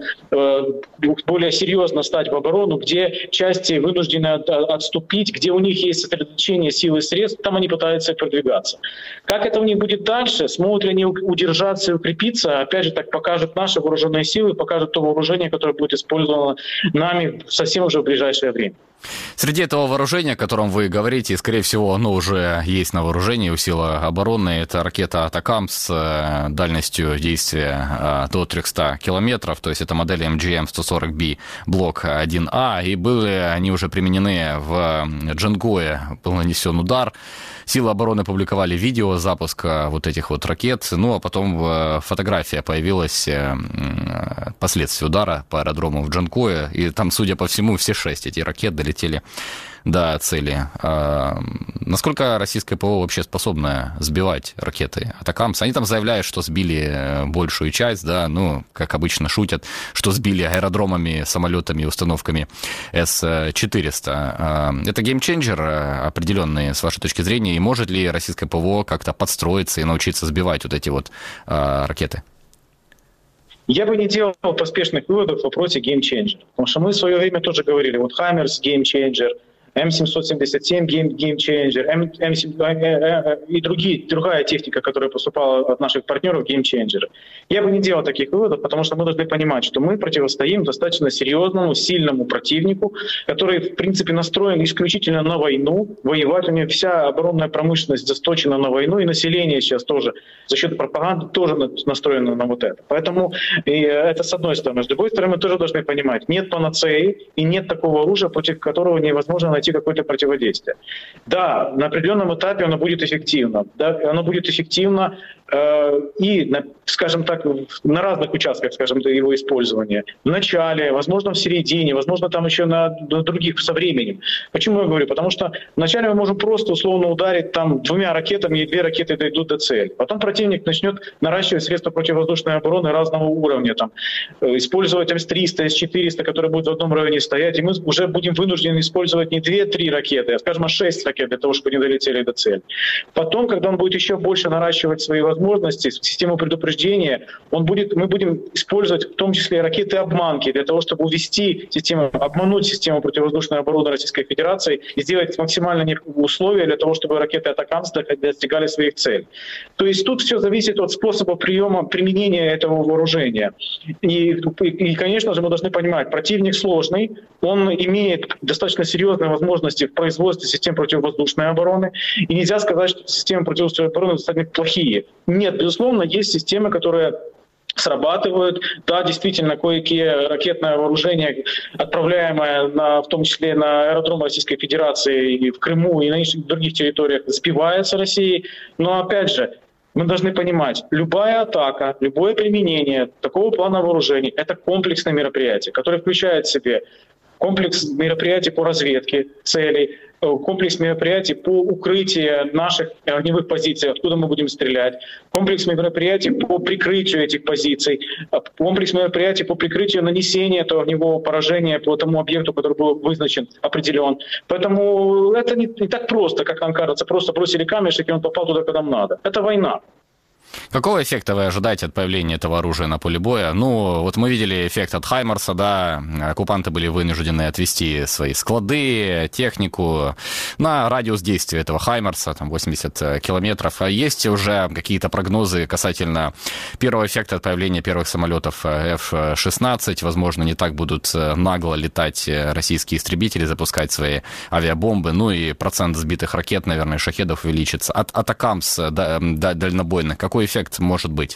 более серьезно стать в оборону, где части вынуждены отступить, где у них есть сосредоточение сил и средств, там они пытаются продвигаться. Как это у них будет дальше? Смогут ли они удержаться и укрепиться? Опять же, так покажут наши вооруженные силы, покажут то вооружение, которое будет использовано нами совсем уже в ближайшее время. Среди этого вооружения, о котором вы говорите, скорее всего, оно уже есть на вооружении у сил обороны, это ракета «Атакам» с дальностью действия до 300 километров, то есть это модель MGM-140B блок 1А, и были они уже применены в Джангое, был нанесен удар. Силы обороны публиковали видео запуска вот этих вот ракет, ну а потом фотография появилась последствий удара по аэродрому в Джанкое, и там, судя по всему, все 6 этих ракет долетели до цели. Насколько российское ПВО вообще способно сбивать ракеты «Атакамс»? Они там заявляют, что сбили большую часть, да, ну, как обычно шутят, что сбили аэродромами, самолетами, установками С-400. Это геймченджер определенный, с вашей точки зрения, и может ли российское ПВО как-то подстроиться и научиться сбивать вот эти вот ракеты? Я бы не делал поспешных выводов в вопросе геймченджера, потому что мы в свое время тоже говорили, вот «Хаммерс» геймченджер, М777 геймченджер, и другая техника, которая поступала от наших партнеров, геймченджеры. Я бы не делал таких выводов, потому что мы должны понимать, что мы противостоим достаточно серьезному, сильному противнику, который, в принципе, настроен исключительно на войну, воевать. У него вся оборонная промышленность засточена на войну, и население сейчас тоже за счет пропаганды тоже настроено на вот это. Поэтому это с одной стороны. С другой стороны, мы тоже должны понимать, нет панацеи и нет такого оружия, против которого невозможно найти какое-то противодействие. Да, на определенном этапе оно будет эффективно. Да, оно будет эффективно и, скажем так, на разных участках, скажем, его использования. В начале, возможно, в середине, возможно, там еще на других со временем. Почему я говорю? Потому что вначале мы можем просто условно ударить там 2 ракетами, и 2 ракеты дойдут до цели. Потом противник начнет наращивать средства противовоздушной обороны разного уровня, там, использовать С-300, С-400, которые будут в одном районе стоять, и мы уже будем вынуждены использовать не 2-3 ракеты, а, скажем, 6 ракет для того, чтобы не долетели до цели. Потом, когда он будет еще больше наращивать свои возможности, систему предупреждения, мы будем использовать в том числе и ракеты-обманки для того, чтобы обмануть систему противовоздушной обороны Российской Федерации и сделать максимальные условия для того, чтобы ракеты «Атакамс» достигали своих целей. То есть тут все зависит от способа применения этого вооружения. И, конечно же, мы должны понимать, противник сложный, он имеет достаточно серьезные возможности в производстве систем противовоздушной обороны, и нельзя сказать, что системы противовоздушной обороны достаточно плохие. Нет, безусловно, есть системы, которые срабатывают. Да, действительно, кое-какие ракетное вооружение, отправляемое в том числе на аэродром Российской Федерации и в Крыму, и на других территориях, сбивается Россией. Но, опять же, мы должны понимать, любая атака, любое применение такого плана вооружений – это комплексное мероприятие, которое включает в себе комплекс мероприятий по разведке целей, комплекс мероприятий по укрытию наших огневых позиций, откуда мы будем стрелять, комплекс мероприятий по прикрытию этих позиций, комплекс мероприятий по прикрытию нанесения этого огневого поражения по тому объекту, который был вызначен, определен. Поэтому это не так просто, как нам кажется, просто бросили камешек, и он попал туда, куда нам надо. Это война. Какого эффекта вы ожидаете от появления этого оружия на поле боя? Ну, вот мы видели эффект от «Хаймарса», да, оккупанты были вынуждены отвести свои склады, технику на радиус действия этого «Хаймарса», там 80 километров. А есть уже какие-то прогнозы касательно первого эффекта от появления первых самолетов F-16? Возможно, не так будут нагло летать российские истребители, запускать свои авиабомбы, ну и процент сбитых ракет, наверное, шахедов увеличится. От «Атакамс» дальнобойных какой эффект может быть?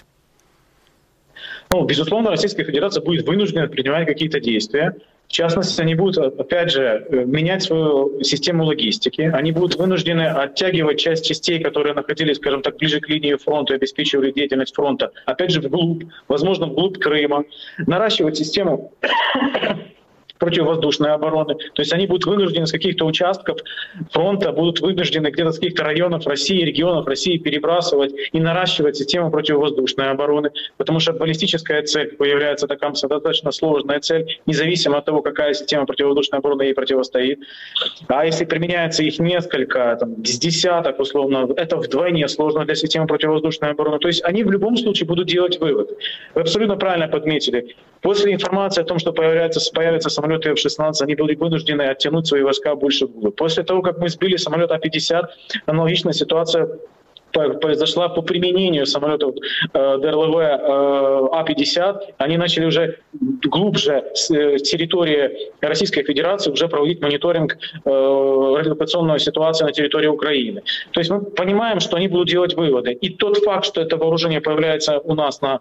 Безусловно, Российская Федерация будет вынуждена принимать какие-то действия. В частности, они будут, опять же, менять свою систему логистики. Они будут вынуждены оттягивать часть частей, которые находились, скажем так, ближе к линии фронта и обеспечивали деятельность фронта, опять же, вглубь, возможно, вглубь Крыма. Наращивать систему противовоздушной обороны. То есть они будут вынуждены с каких-то участков фронта, будут вынуждены где-то с каких-то районов России, регионов России перебрасывать и наращивать систему противовоздушной обороны, потому что баллистическая цель, какой является «Атакамс», достаточно сложная цель, независимо от того, какая система противовоздушной обороны ей противостоит. А если применяется их несколько, там, с десяток, условно, это вдвойне сложно для системы противовоздушной обороны. То есть они в любом случае будут делать выводы. Вы абсолютно правильно подметили. После информации о том, что появятся самолеты F-16, они были вынуждены оттянуть свои войска больше вглубь. После того, как мы сбили самолет А-50, аналогичная ситуация произошла по применению самолетов ДРЛВ А-50, они начали уже глубже с территории Российской Федерации уже проводить мониторинг радиолокационной ситуации на территории Украины. То есть мы понимаем, что они будут делать выводы. И тот факт, что это вооружение появляется у нас на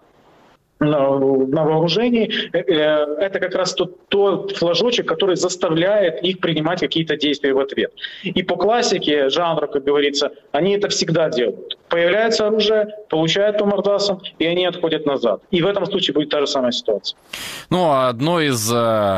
вооружении, это как раз тот флажочек, который заставляет их принимать какие-то действия в ответ. И по классике жанра, как говорится, они это всегда делают. Появляется оружие, получают по мордасам, и они отходят назад. И в этом случае будет та же самая ситуация. Ну, одно из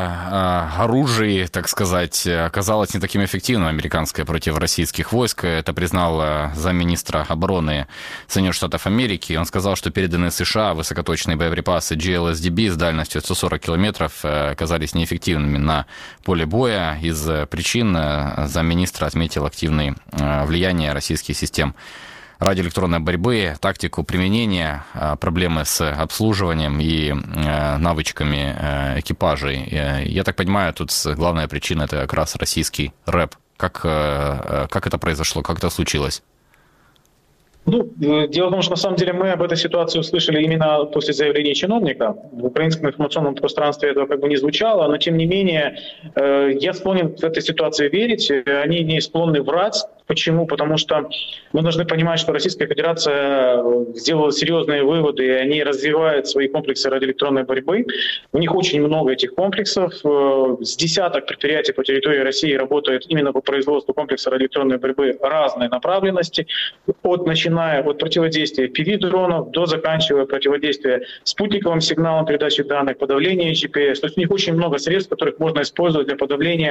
оружий, так сказать, оказалось не таким эффективным, американское, против российских войск. Это признал замминистра обороны Соединенных Штатов Америки. Он сказал, что переданные США высокоточные боеприпасы GLSDB с дальностью 140 километров оказались неэффективными на поле боя. Из причин замминистра отметил активное влияние российских систем радиоэлектронной борьбы, тактику применения, проблемы с обслуживанием и навычками экипажей. Я так понимаю, тут главная причина – это как раз российский рэп. Как это произошло, как это случилось? Ну, дело в том, что на самом деле мы об этой ситуации услышали именно после заявления чиновника. В украинском информационном пространстве этого как бы не звучало, но тем не менее я склонен в этой ситуации верить. Они не склонны врать. Почему? Потому что мы должны понимать, что Российская Федерация сделала серьезные выводы, и они развивают свои комплексы радиоэлектронной борьбы. У них очень много этих комплексов. С десяток предприятий по территории России работают именно по производству комплекса радиоэлектронной борьбы разной направленности, начиная от противодействия FPV-дронов до заканчивая противодействия спутниковым сигналам передачи данных, подавления GPS. То есть у них очень много средств, которых можно использовать для подавления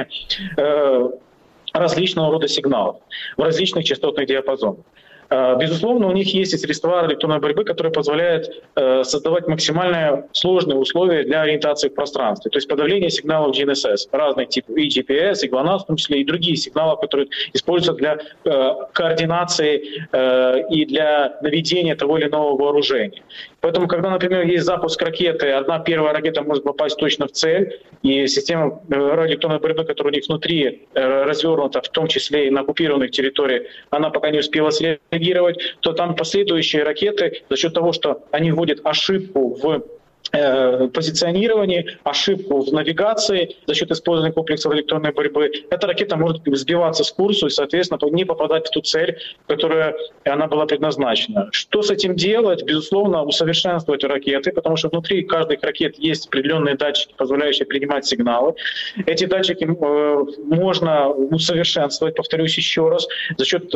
различного рода сигналов в различных частотных диапазонах. Безусловно, у них есть и средства электронной борьбы, которые позволяют создавать максимально сложные условия для ориентации в пространстве. То есть подавление сигналов GNSS, разных типов, и GPS, и GLONASS, в том числе и другие сигналы, которые используются для координации и для наведения того или иного вооружения. Поэтому, когда, например, есть запуск ракеты, одна первая ракета может попасть точно в цель, и система радиоэлектронной борьбы, которая у них внутри развернута, в том числе и на оккупированных территориях, она пока не успела среагировать, то там последующие ракеты, за счет того, что они вводят ошибку в позиционировании, ошибку в навигации за счет использования комплексов электронной борьбы, эта ракета может сбиваться с курса и, соответственно, не попадать в ту цель, в которую она была предназначена. Что с этим делать? Безусловно, усовершенствовать ракеты, потому что внутри каждых ракет есть определенные датчики, позволяющие принимать сигналы. Эти датчики можно усовершенствовать, повторюсь еще раз, за счет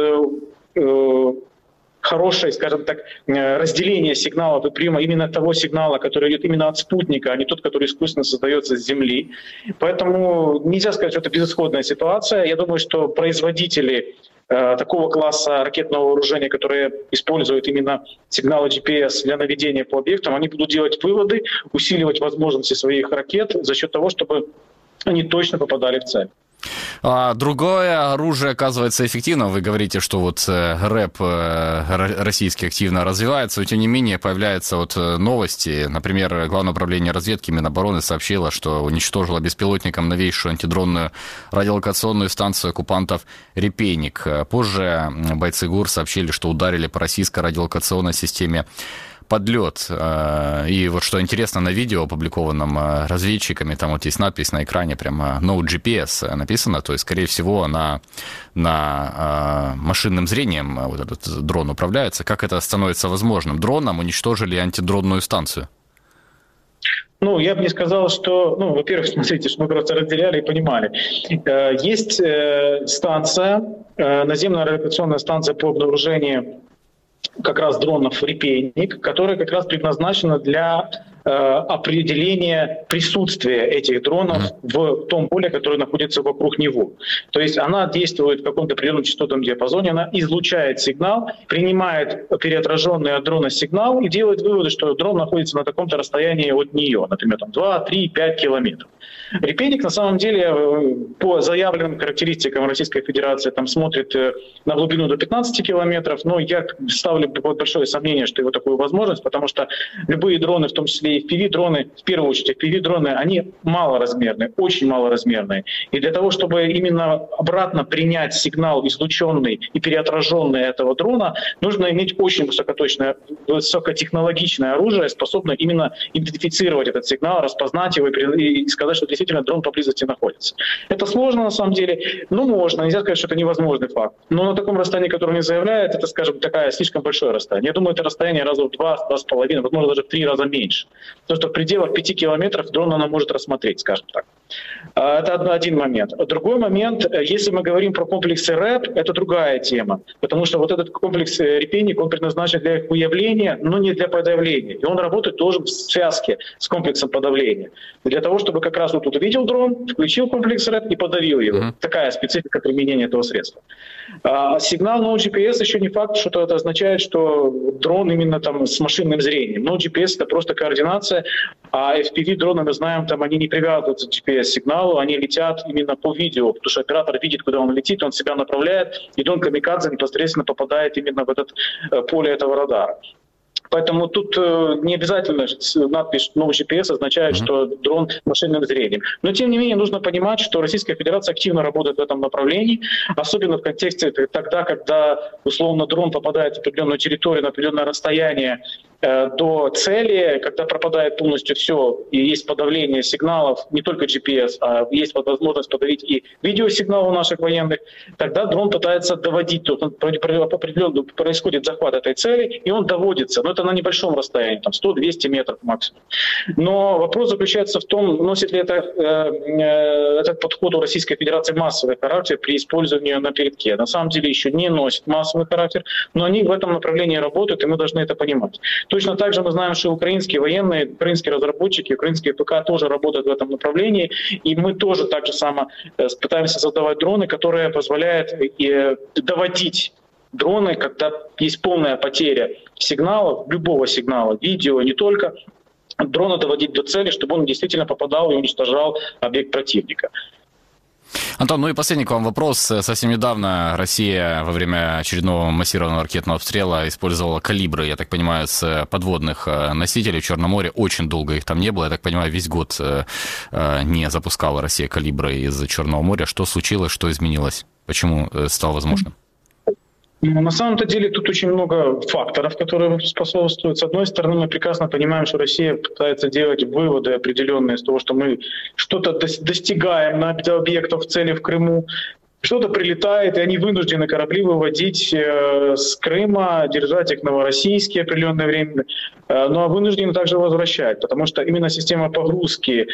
хорошее, скажем так, разделение сигналов и приема именно того сигнала, который идет именно от спутника, а не тот, который искусственно создается с Земли. Поэтому нельзя сказать, что это безысходная ситуация. Я думаю, что производители такого класса ракетного вооружения, которые используют именно сигналы GPS для наведения по объектам, они будут делать выводы, усиливать возможности своих ракет за счет того, чтобы они точно попадали в цель. Другое оружие оказывается эффективным. Вы говорите, что вот рэп российский активно развивается, но тем не менее появляются вот новости. Например, Главное управление разведки Минобороны сообщило, что уничтожило беспилотником новейшую антидронную радиолокационную станцию оккупантов «Репейник». Позже бойцы ГУР сообщили, что ударили по российской радиолокационной системе «Подлет». И вот что интересно, на видео, опубликованном разведчиками, там вот есть надпись на экране, прямо «No GPS» написано, то есть, скорее всего, машинным зрением вот этот дрон управляется. Как это становится возможным? Дроном уничтожили антидронную станцию. Ну, я бы не сказал, что... Ну, во-первых, смотрите, что мы просто разделяли и понимали. Есть станция, наземная радиолокационная станция по обнаружению как раз дронов «Репейник», которая как раз предназначена для определения присутствия этих дронов в том поле, которое находится вокруг него. То есть она действует в каком-то определенном частотном диапазоне, она излучает сигнал, принимает переотраженный от дрона сигнал и делает выводы, что дрон находится на таком-то расстоянии от нее, например, там 2, 3, 5 километров. «Репейник» на самом деле по заявленным характеристикам Российской Федерации там смотрит на глубину до 15 километров, но я ставлю большое сомнение, что его такую возможность, потому что любые дроны, в том числе FPV-дроны, в первую очередь FPV-дроны, они малоразмерные, очень малоразмерные. И для того, чтобы именно обратно принять сигнал излученный и переотраженный этого дрона, нужно иметь очень высокоточное, высокотехнологичное оружие, способное именно идентифицировать этот сигнал, распознать его и сказать, что действительно дрон поблизости находится. Это сложно на самом деле, но можно. Нельзя сказать, что это невозможный факт. Но на таком расстоянии, которое они заявляют, это, скажем, такая слишком большое расстояние. Я думаю, это расстояние раза в 2-2,5, возможно, даже в 3 раза меньше. Потому что в пределах 5 километров дрон она может рассмотреть, скажем так. Это один момент. Другой момент, если мы говорим про комплексы РЭП, это другая тема. Потому что вот этот комплекс репейник, он предназначен для их выявления, но не для подавления. И он работать должен в связке с комплексом подавления. Для того, чтобы как раз вот тут увидел дрон, включил комплекс РЭП и подавил его. Такая специфика применения этого средства. Сигнал No GPS еще не факт, что это означает, что дрон именно там с машинным зрением. No GPS — это просто координация, а FPV-дроны, мы знаем, там они не привязываются к GPS-сигналу, они летят именно по видео, потому что оператор видит, куда он летит, он себя направляет, и дрон камикадзе непосредственно попадает именно в это поле этого радара. Поэтому тут не обязательно надпись No GPS означает, что дрон с машинным зрением. Но тем не менее нужно понимать, что Российская Федерация активно работает в этом направлении, особенно в контексте тогда, когда условно дрон попадает в определенную территорию, на определенное расстояние до цели, когда пропадает полностью все, и есть подавление сигналов, не только GPS, а есть возможность подавить и видеосигнал у наших военных, тогда дрон пытается доводить, определенно происходит захват этой цели, и он доводится, но это на небольшом расстоянии, там 100-200 метров максимум. Но вопрос заключается в том, носит ли этот подход у Российской Федерации массовый характер при использовании на передке. На самом деле еще не носит массовый характер, но они в этом направлении работают, и мы должны это понимать. Точно так же мы знаем, что украинские военные, украинские разработчики, украинские ПК тоже работают в этом направлении, и мы тоже так же само пытаемся создавать дроны, которые позволяют доводить дроны, когда есть полная потеря сигналов, любого сигнала, видео, не только, дрона доводить до цели, чтобы он действительно попадал и уничтожал объект противника. Антон, ну и последний к вам вопрос. Совсем недавно Россия во время очередного массированного ракетного обстрела использовала калибры, я так понимаю, с подводных носителей в Черном море. Очень долго их там не было. Я так понимаю, весь год не запускала Россия калибры из Черного моря. Что случилось, что изменилось? Почему стало возможным? На самом-то деле тут очень много факторов, которые способствуют. С одной стороны, мы прекрасно понимаем, что Россия пытается делать выводы определенные из того, что мы что-то достигаем на объектах цели в Крыму. Что-то прилетает, и они вынуждены корабли выводить с Крыма, держать их в Новороссийске определенное время, но вынуждены также возвращать, потому что именно система погрузки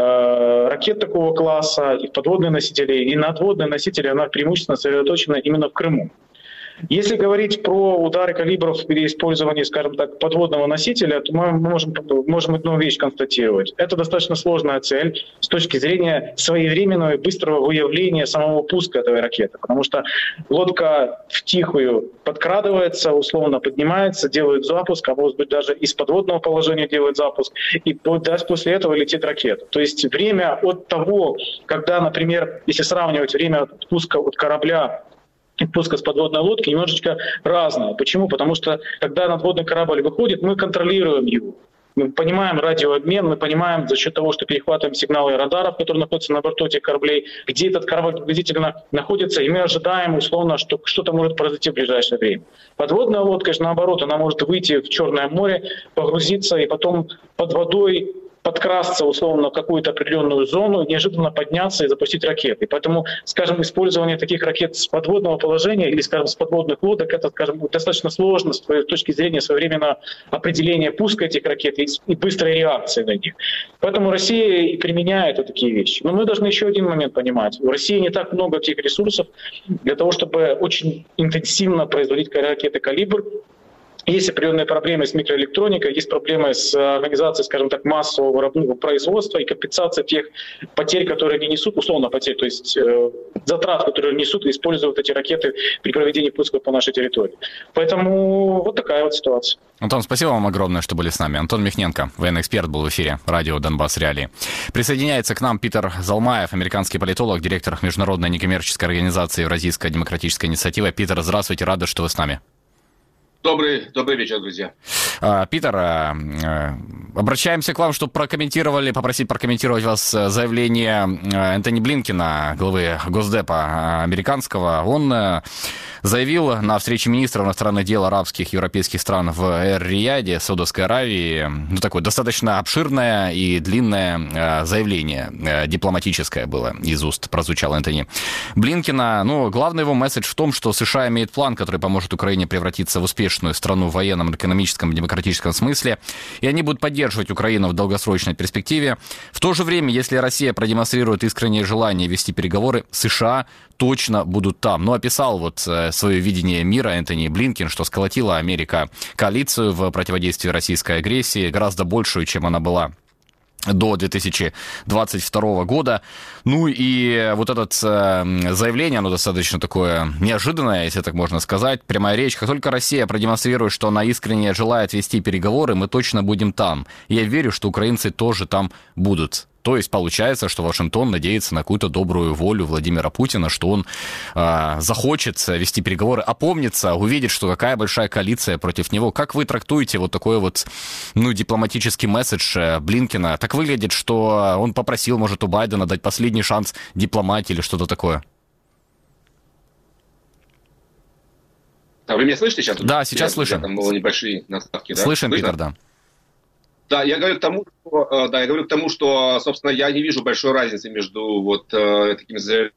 ракет такого класса, и подводные носители, и надводные носители, она преимущественно сосредоточена именно в Крыму. Если говорить про удары калибров при использовании, скажем так, подводного носителя, то мы можем одну вещь констатировать. Это достаточно сложная цель с точки зрения своевременного и быстрого выявления самого пуска этой ракеты. Потому что лодка втихую подкрадывается, условно поднимается, делает запуск, а может быть даже из подводного положения делает запуск, и после этого летит ракета. То есть время от того, когда, например, если сравнивать время пуска от корабля и пуска с подводной лодки, немножечко разное. Почему? Потому что, когда надводный корабль выходит, мы контролируем его. Мы понимаем радиообмен, мы понимаем за счет того, что перехватываем сигналы радаров, которые находятся на борту этих кораблей, где этот корабль приблизительно находится, и мы ожидаем, условно, что что-то может произойти в ближайшее время. Подводная лодка же, наоборот, она может выйти в Черное море, погрузиться и потом под водой подкрасться условно в какую-то определенную зону, неожиданно подняться и запустить ракеты. Поэтому, скажем, использование таких ракет с подводного положения или, скажем, с подводных лодок, это, скажем, достаточно сложно с точки зрения своевременного определения пуска этих ракет и быстрой реакции на них. Поэтому Россия и применяет вот такие вещи. Но мы должны еще один момент понимать. У России не так много таких ресурсов для того, чтобы очень интенсивно производить ракеты «Калибр». Есть определенные проблемы с микроэлектроникой, есть проблемы с организацией, скажем так, массового производства и компенсацией тех потерь, которые они несут, условно потерь, то есть затрат, которые несут и используют эти ракеты при проведении пусков по нашей территории. Поэтому вот такая вот ситуация. Антон, спасибо вам огромное, что были с нами. Антон Михненко, военный эксперт, был в эфире радио «Донбасс Реалии». Присоединяется к нам Питер Залмаев, американский политолог, директор международной некоммерческой организации «Евразийская демократическая инициатива». Питер, здравствуйте, рады, что вы с нами. Добрый вечер, друзья. Питер, Обращаемся к вам, чтобы попросить прокомментировать вас заявление Энтони Блинкена, главы Госдепа американского. Он заявил на встрече министров иностранных дел арабских и европейских стран в Эр-Рияде, Саудовской Аравии, такое достаточно обширное и длинное заявление, дипломатическое было из уст, прозвучало Энтони Блинкена. Главный его месседж в том, что США имеет план, который поможет Украине превратиться в успешную страну в военном, экономическом и демократическом смысле, и они будут поддерживать Украину в долгосрочной перспективе. В то же время, если Россия продемонстрирует искреннее желание вести переговоры, США точно будут там. Описал свое видение мира Энтони Блинкен, что сколотила Америка коалицию в противодействии российской агрессии, гораздо большую, чем она была до 2022 года. И это заявление, оно достаточно такое неожиданное, если так можно сказать. Прямая речь. Как только Россия продемонстрирует, что она искренне желает вести переговоры, мы точно будем там. Я верю, что украинцы тоже там будут. То есть получается, что Вашингтон надеется на какую-то добрую волю Владимира Путина, что он захочет вести переговоры, опомнится, увидит, что какая большая коалиция против него. Как вы трактуете такой дипломатический месседж Блинкена? Так выглядит, что он попросил, может, у Байдена дать последний шанс дипломатии или что-то такое? Вы меня слышите сейчас? Да, сейчас слышим. Там было небольшие насадки, да? Слышим, Питер, да. Да, я говорю к тому, что, собственно, я не вижу большой разницы между такими заявлениями.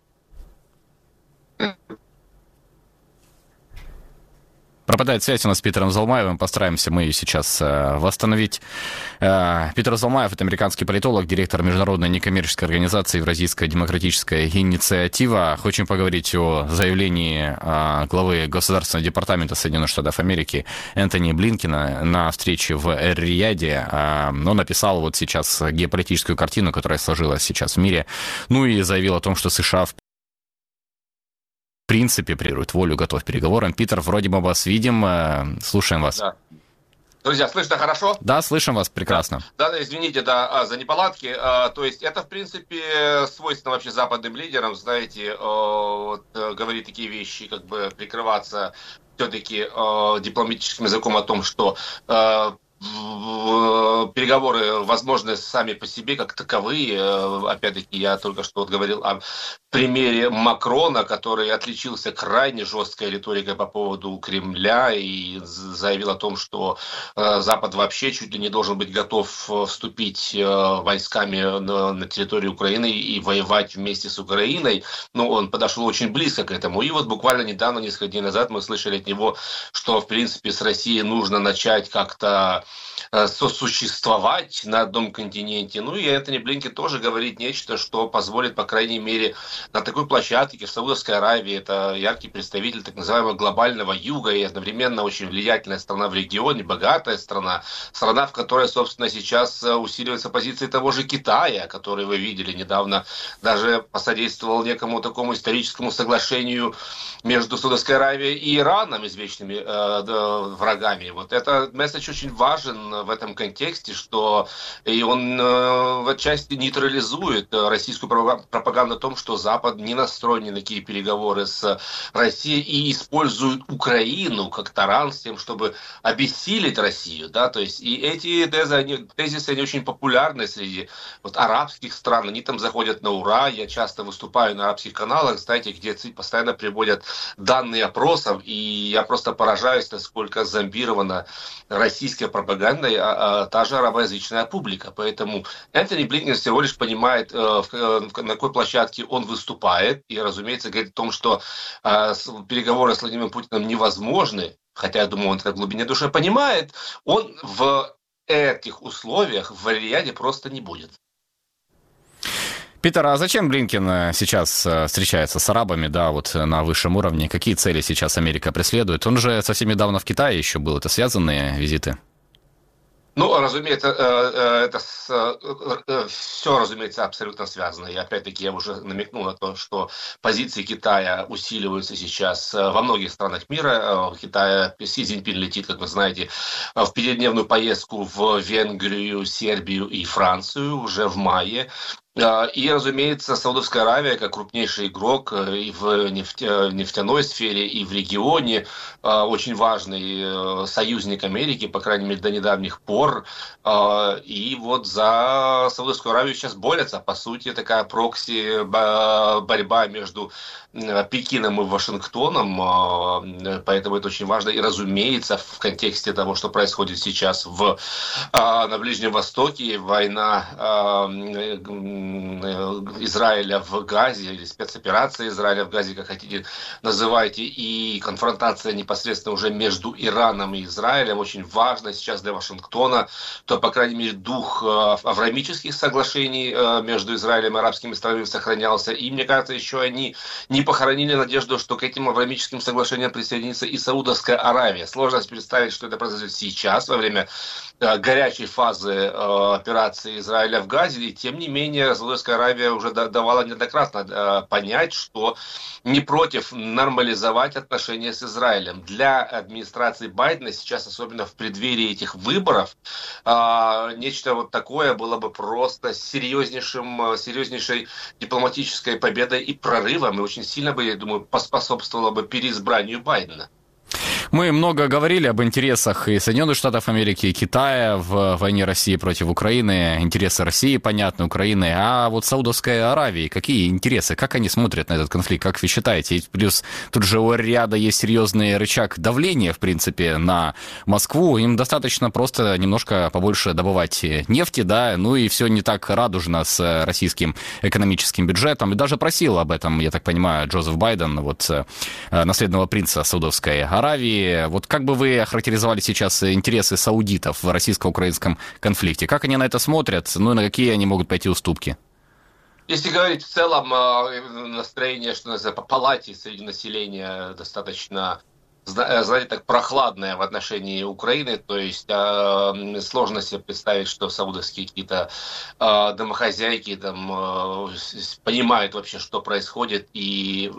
Пропадает связь у нас с Питером Залмаевым. Постараемся мы ее сейчас восстановить. Питер Залмаев — это американский политолог, директор международной некоммерческой организации Евразийская демократическая инициатива. Хотим поговорить о заявлении главы Государственного департамента Соединенных Штатов Америки Энтони Блинкена на встрече в Эр-Рияде. Он написал сейчас геополитическую картину, которая сложилась сейчас в мире. И заявил о том, что США в принципе прирует волю, готов к переговорам. Питер, вроде мы вас видим, слушаем вас. Да. Друзья, слышно хорошо? Да, слышим вас прекрасно. Да, извините, за неполадки. То есть это, в принципе, свойственно вообще западным лидерам, знаете, говорить такие вещи, прикрываться все-таки дипломатическим языком о том, что переговоры возможны сами по себе как таковые. Опять-таки, я только что говорил о примере Макрона, который отличился крайне жесткой риторикой по поводу Кремля и заявил о том, что Запад вообще чуть ли не должен быть готов вступить войсками на территорию Украины и воевать вместе с Украиной. Он подошел очень близко к этому. И буквально недавно, несколько дней назад, мы слышали от него, что, в принципе, с Россией нужно начать как-то сосуществовать на одном континенте. И Энтони Блинкен тоже говорит нечто, что позволит, по крайней мере, на такой площадке, в Саудовской Аравии, это яркий представитель так называемого глобального юга и одновременно очень влиятельная страна в регионе, богатая страна, в которой, собственно, сейчас усиливаются позиции того же Китая, который, вы видели недавно, даже посодействовал некому такому историческому соглашению между Саудовской Аравией и Ираном, извечными врагами. Этот месседж очень важен в этом контексте, что и он отчасти нейтрализует российскую пропаганду о том, что Запад не настроен на такие переговоры с Россией и использует Украину как таран с тем, чтобы обессилить Россию. Да? То есть и эти тезисы, они очень популярны среди арабских стран. Они там заходят на ура. Я часто выступаю на арабских каналах, знаете, где постоянно приводят данные опросов, и я просто поражаюсь, насколько зомбирована российская пропаганда, та же арабоязычная публика. Поэтому Энтони Блинкен всего лишь понимает, на какой площадке он выступает, и, разумеется, говорит о том, что переговоры с Владимиром Путиным невозможны, хотя, я думаю, он это в глубине души понимает, он в этих условиях в Эр-Рияде просто не будет. Питер, а зачем Блинкен сейчас встречается с арабами, на высшем уровне? Какие цели сейчас Америка преследует? Он же совсем недавно в Китае еще был. Это связанные визиты? Разумеется, это все, разумеется, абсолютно связано. И опять-таки я уже намекнул на то, что позиции Китая усиливаются сейчас во многих странах мира. В Китае Си Цзиньпин летит, как вы знаете, в пятидневную поездку в Венгрию, Сербию и Францию уже в мае. И, разумеется, Саудовская Аравия, как крупнейший игрок и в нефтяной сфере, и в регионе, очень важный союзник Америки, по крайней мере, до недавних пор. И вот за Саудовскую Аравию сейчас борются. По сути, такая прокси борьба между Пекином и Вашингтоном, поэтому это очень важно. И, разумеется, в контексте того, что происходит сейчас на Ближнем Востоке, война Израиля в Газе, или спецоперация Израиля в Газе, как хотите называйте, и конфронтация непосредственно уже между Ираном и Израилем очень важна сейчас для Вашингтона, то, по крайней мере, дух авраамических соглашений между Израилем и арабскими странами сохранялся. И, мне кажется, еще они не похоронили надежду, что к этим авраамическим соглашениям присоединится и Саудовская Аравия. Сложно представить, что это произойдет сейчас, во время горячей фазы операции Израиля в Газе, и тем не менее Саудовская Аравия уже давала неоднократно понять, что не против нормализовать отношения с Израилем. Для администрации Байдена сейчас, особенно в преддверии этих выборов, нечто вот такое было бы просто серьезнейшей дипломатической победой и прорывом, и очень сильно бы, я думаю, поспособствовало бы переизбранию Байдена. Мы много говорили об интересах и Соединенных Штатов Америки, и Китая в войне России против Украины. Интересы России, понятно, Украины. А вот Саудовской Аравии, какие интересы? Как они смотрят на этот конфликт? Как вы считаете? Плюс тут же у Риада есть серьезный рычаг давления, в принципе, на Москву. Им достаточно просто немножко побольше добывать нефти, да, ну и все не так радужно с российским экономическим бюджетом. И даже просил об этом, я так понимаю, Джозеф Байден, вот наследного принца Саудовской Аравии. Вот как бы вы охарактеризовали сейчас интересы саудитов в российско-украинском конфликте? Как они на это смотрят? Ну и на какие они могут пойти уступки? Если говорить в целом, настроение, что называется, по палате среди населения достаточно, знаете, так прохладное в отношении Украины, то есть сложно себе представить, что саудовские какие-то домохозяйки там понимают вообще, что происходит, и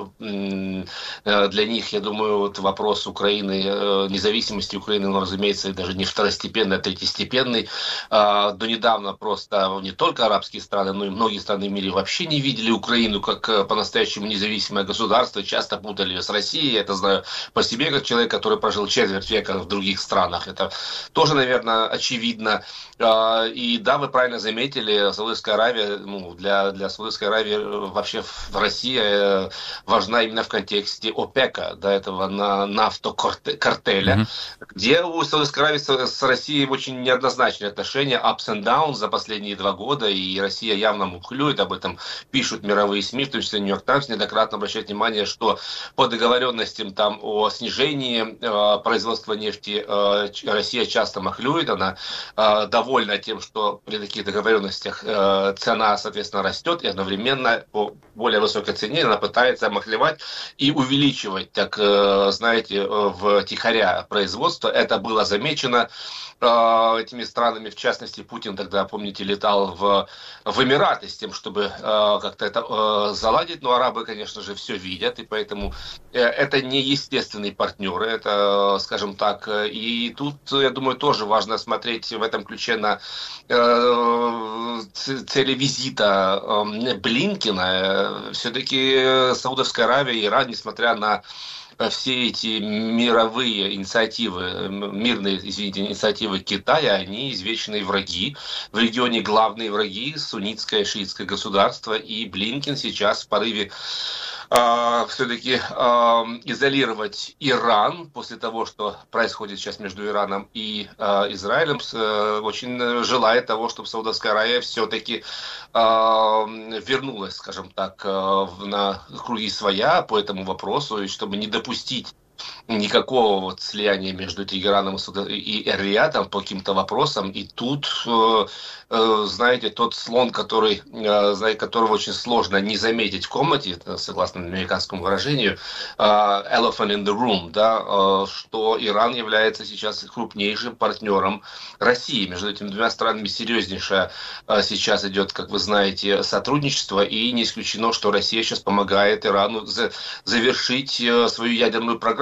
для них, я думаю, вот вопрос Украины, независимости Украины, он, разумеется, даже не второстепенный, а третьестепенный. До недавно просто не только арабские страны, но и многие страны в мире вообще не видели Украину как по-настоящему независимое государство, часто путали ее с Россией, я это знаю по себе, как человек, который прожил четверть века в других странах. Это тоже, наверное, очевидно. И да, вы правильно заметили, Саудовская Аравия, для Саудовской Аравии вообще Россия важна именно в контексте ОПЕКа, до этого нафтокартеля, где у Саудовской Аравии с Россией очень неоднозначные отношения, ups and downs за последние 2 года, и Россия явно мухлюет, об этом пишут мировые СМИ, в том числе Нью-Йорк Таймс, неоднократно обращает внимание, что по договоренностям там о снижении производства нефти Россия часто махлюет, она довольна тем, что при таких договоренностях цена, соответственно, растет, и одновременно по более высокой цене она пытается махлевать и увеличивать, так знаете, втихаря производство. Это было замечено этими странами, в частности, Путин тогда, помните, летал в Эмираты с тем, чтобы как-то это заладить, но арабы, конечно же, все видят, и поэтому это не естественные партнеры, это, скажем так, и тут, я думаю, тоже важно смотреть в этом ключе на цели визита Блинкена. Все-таки Саудовская Аравия и Иран, несмотря на все эти мировые инициативы, инициативы Китая, они извечные враги. В регионе главные враги — суннитское, шиитское государство, и Блинкен сейчас в порыве все-таки изолировать Иран после того, что происходит сейчас между Ираном и Израилем, очень желает того, чтобы Саудовская Аравия все-таки вернулась, скажем так, на круги своя по этому вопросу, и чтобы не допустить никакого вот слияния между Тегераном и Эр-Риядом по каким-то вопросам. И тут, знаете, тот слон, которого очень сложно не заметить в комнате, согласно американскому выражению, elephant in the room, да, что Иран является сейчас крупнейшим партнером России. Между этими двумя странами серьезнейшее сейчас идет, как вы знаете, сотрудничество, и не исключено, что Россия сейчас помогает Ирану завершить свою ядерную программу.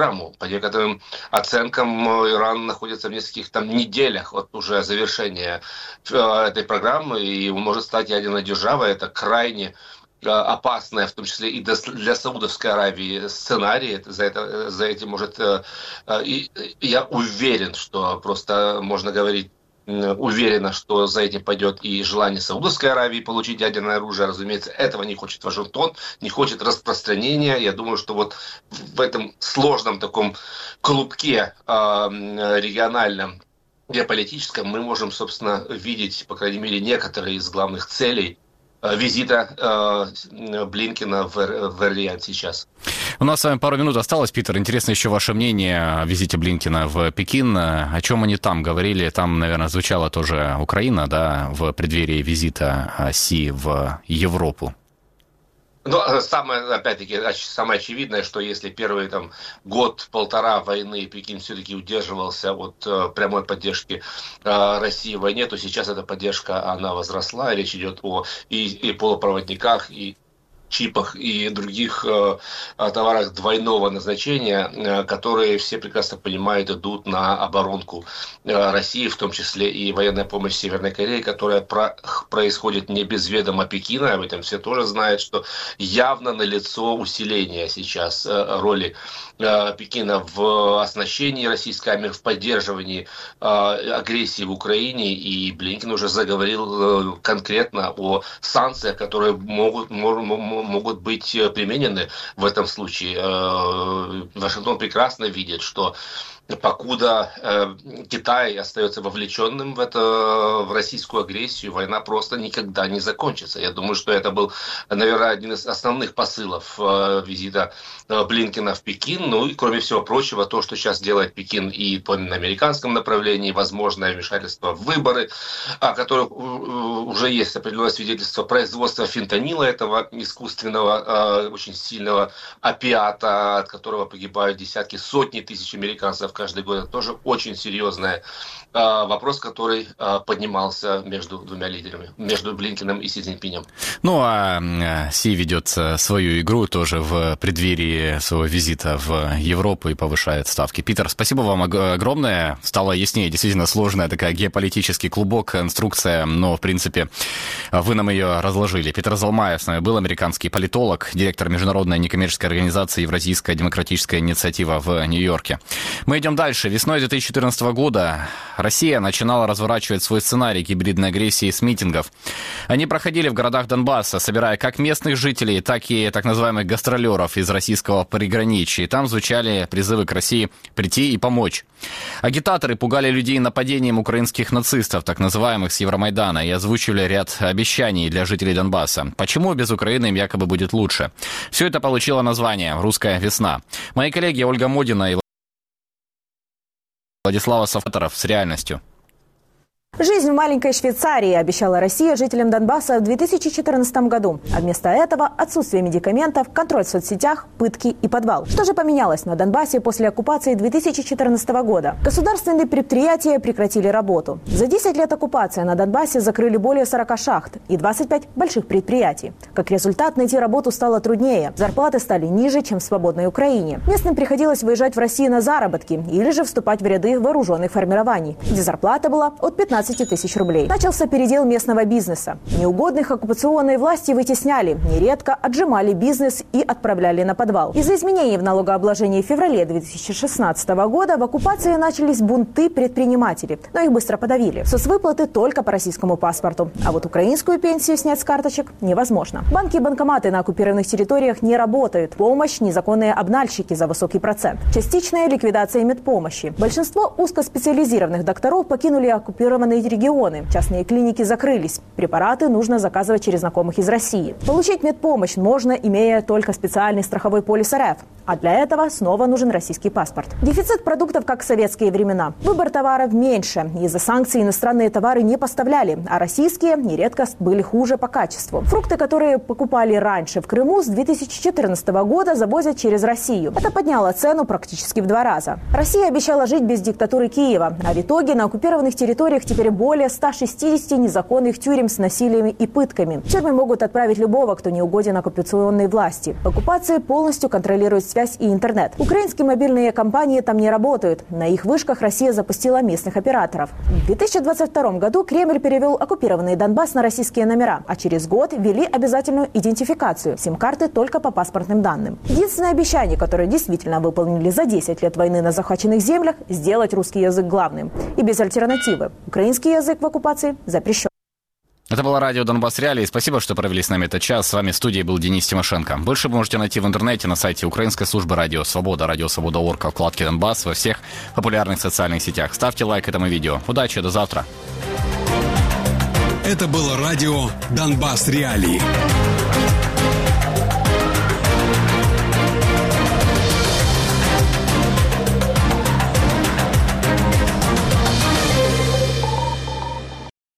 программу. По некоторым оценкам Иран находится в нескольких неделях от уже завершения этой программы и может стать ядерной державой. Это крайне опасное, в том числе и для Саудовской Аравии, сценарий. За этим может... И я уверен, что просто можно говорить уверена, что за этим пойдет и желание Саудовской Аравии получить ядерное оружие. Разумеется, этого не хочет Вашингтон, не хочет распространения. Я думаю, что вот в этом сложном таком клубке региональном, геополитическом мы можем, собственно, видеть, по крайней мере, некоторые из главных целей визита Блинкена в Эр-Рияд сейчас. У нас с вами пару минут осталось, Питер. Интересно еще ваше мнение о визите Блинкена в Пекин. О чем они там говорили? Там, наверное, звучала тоже Украина, да, в преддверии визита Си в Европу. Но опять-таки, самое очевидное, что если первый год-полтора войны Пекин все-таки удерживался от прямой поддержки России в войне, то сейчас эта поддержка, она возросла. Речь идет о и полупроводниках, и чипах и других товарах двойного назначения, которые все прекрасно понимают, идут на оборонку России, в том числе и военная помощь Северной Корее, которая происходит не без ведома Пекина. Об этом все тоже знают, что явно налицо усиление сейчас роли Пекина в оснащении российской армии, в поддерживании агрессии в Украине. И Блинкен уже заговорил конкретно о санкциях, которые могут быть применены в этом случае. Вашингтон прекрасно видит, что покуда Китай остается вовлеченным в российскую агрессию, война просто никогда не закончится. Я думаю, что это был, наверное, один из основных посылов визита Блинкена в Пекин. Ну и, кроме всего прочего, то, что сейчас делает Пекин и по американском направлении, возможное вмешательство в выборы, о которых уже есть определенное свидетельство производства фентанила, этого искусственного, очень сильного опиата, от которого погибают десятки, сотни тысяч американцев каждый год. Это тоже очень серьезный вопрос, который поднимался между двумя лидерами, между Блинкеном и Си Цзиньпинем. Ну, а Си ведет свою игру тоже в преддверии своего визита в Европу и повышает ставки. Питер, спасибо вам огромное. Стало яснее, действительно сложная такая геополитический клубок, конструкция, но, в принципе, вы нам ее разложили. Питер Залмаев с нами был, американский политолог, директор международной некоммерческой организации «Евразийская демократическая инициатива» в Нью-Йорке. Мы идем дальше. Весной 2014 года Россия начинала разворачивать свой сценарий гибридной агрессии с митингов. Они проходили в городах Донбасса, собирая как местных жителей, так и так называемых гастролеров из российского приграничья. И там звучали призывы к России прийти и помочь. Агитаторы пугали людей нападением украинских нацистов, так называемых, с Евромайдана, и озвучивали ряд обещаний для жителей Донбасса. Почему без Украины им якобы будет лучше? Все это получило название «Русская весна». Мои коллеги Ольга Модина и Владислава Сафаторов с реальностью. Жизнь в маленькой Швейцарии обещала Россия жителям Донбасса в 2014 году. А вместо этого отсутствие медикаментов, контроль в соцсетях, пытки и подвал. Что же поменялось на Донбассе после оккупации 2014 года? Государственные предприятия прекратили работу. За 10 лет оккупации на Донбассе закрыли более 40 шахт и 25 больших предприятий. Как результат, найти работу стало труднее. Зарплаты стали ниже, чем в свободной Украине. Местным приходилось выезжать в Россию на заработки или же вступать в ряды вооруженных формирований, где зарплата была от 15 тысяч рублей. Начался передел местного бизнеса. Неугодных оккупационные власти вытесняли, нередко отжимали бизнес и отправляли на подвал. Из-за изменений в налогообложении в феврале 2016 года в оккупации начались бунты предпринимателей, но их быстро подавили. Соцвыплаты только по российскому паспорту, а вот украинскую пенсию снять с карточек невозможно. Банки и банкоматы на оккупированных территориях не работают. Помощь – незаконные обнальщики за высокий процент. Частичная ликвидация медпомощи. Большинство узкоспециализированных докторов покинули оккупированные регионы. Частные клиники закрылись. Препараты нужно заказывать через знакомых из России. Получить медпомощь можно, имея только специальный страховой полис РФ. А для этого снова нужен российский паспорт. Дефицит продуктов, как в советские времена. Выбор товаров меньше. Из-за санкций иностранные товары не поставляли, а российские нередко были хуже по качеству. Фрукты, которые покупали раньше в Крыму, с 2014 года завозят через Россию. Это подняло цену практически в 2 раза. Россия обещала жить без диктатуры Киева, а в итоге на оккупированных территориях теперь теперь более 160 незаконных тюрем с насилиями и пытками. В тюрьмы могут отправить любого, кто не угоден оккупационной власти. В оккупации полностью контролируют связь и интернет. Украинские мобильные компании там не работают. На их вышках Россия запустила местных операторов. В 2022 году Кремль перевел оккупированный Донбасс на российские номера, а через год ввели обязательную идентификацию. Сим-карты только по паспортным данным. Единственное обещание, которое действительно выполнили за 10 лет войны на захваченных землях – сделать русский язык главным. И без альтернативы. Украинский язык в оккупации запрещен. Это было радио «Донбасс Реалии». Спасибо, что провели с нами этот час. С вами в студии был Денис Тимошенко. Больше вы можете найти в интернете на сайте украинской службы «Радио Свобода», радиосвобода.орг, во вкладке «Донбасс», во всех популярных социальных сетях. Ставьте лайк этому видео. Удачи, до завтра. Это было радио «Донбасс Реалии».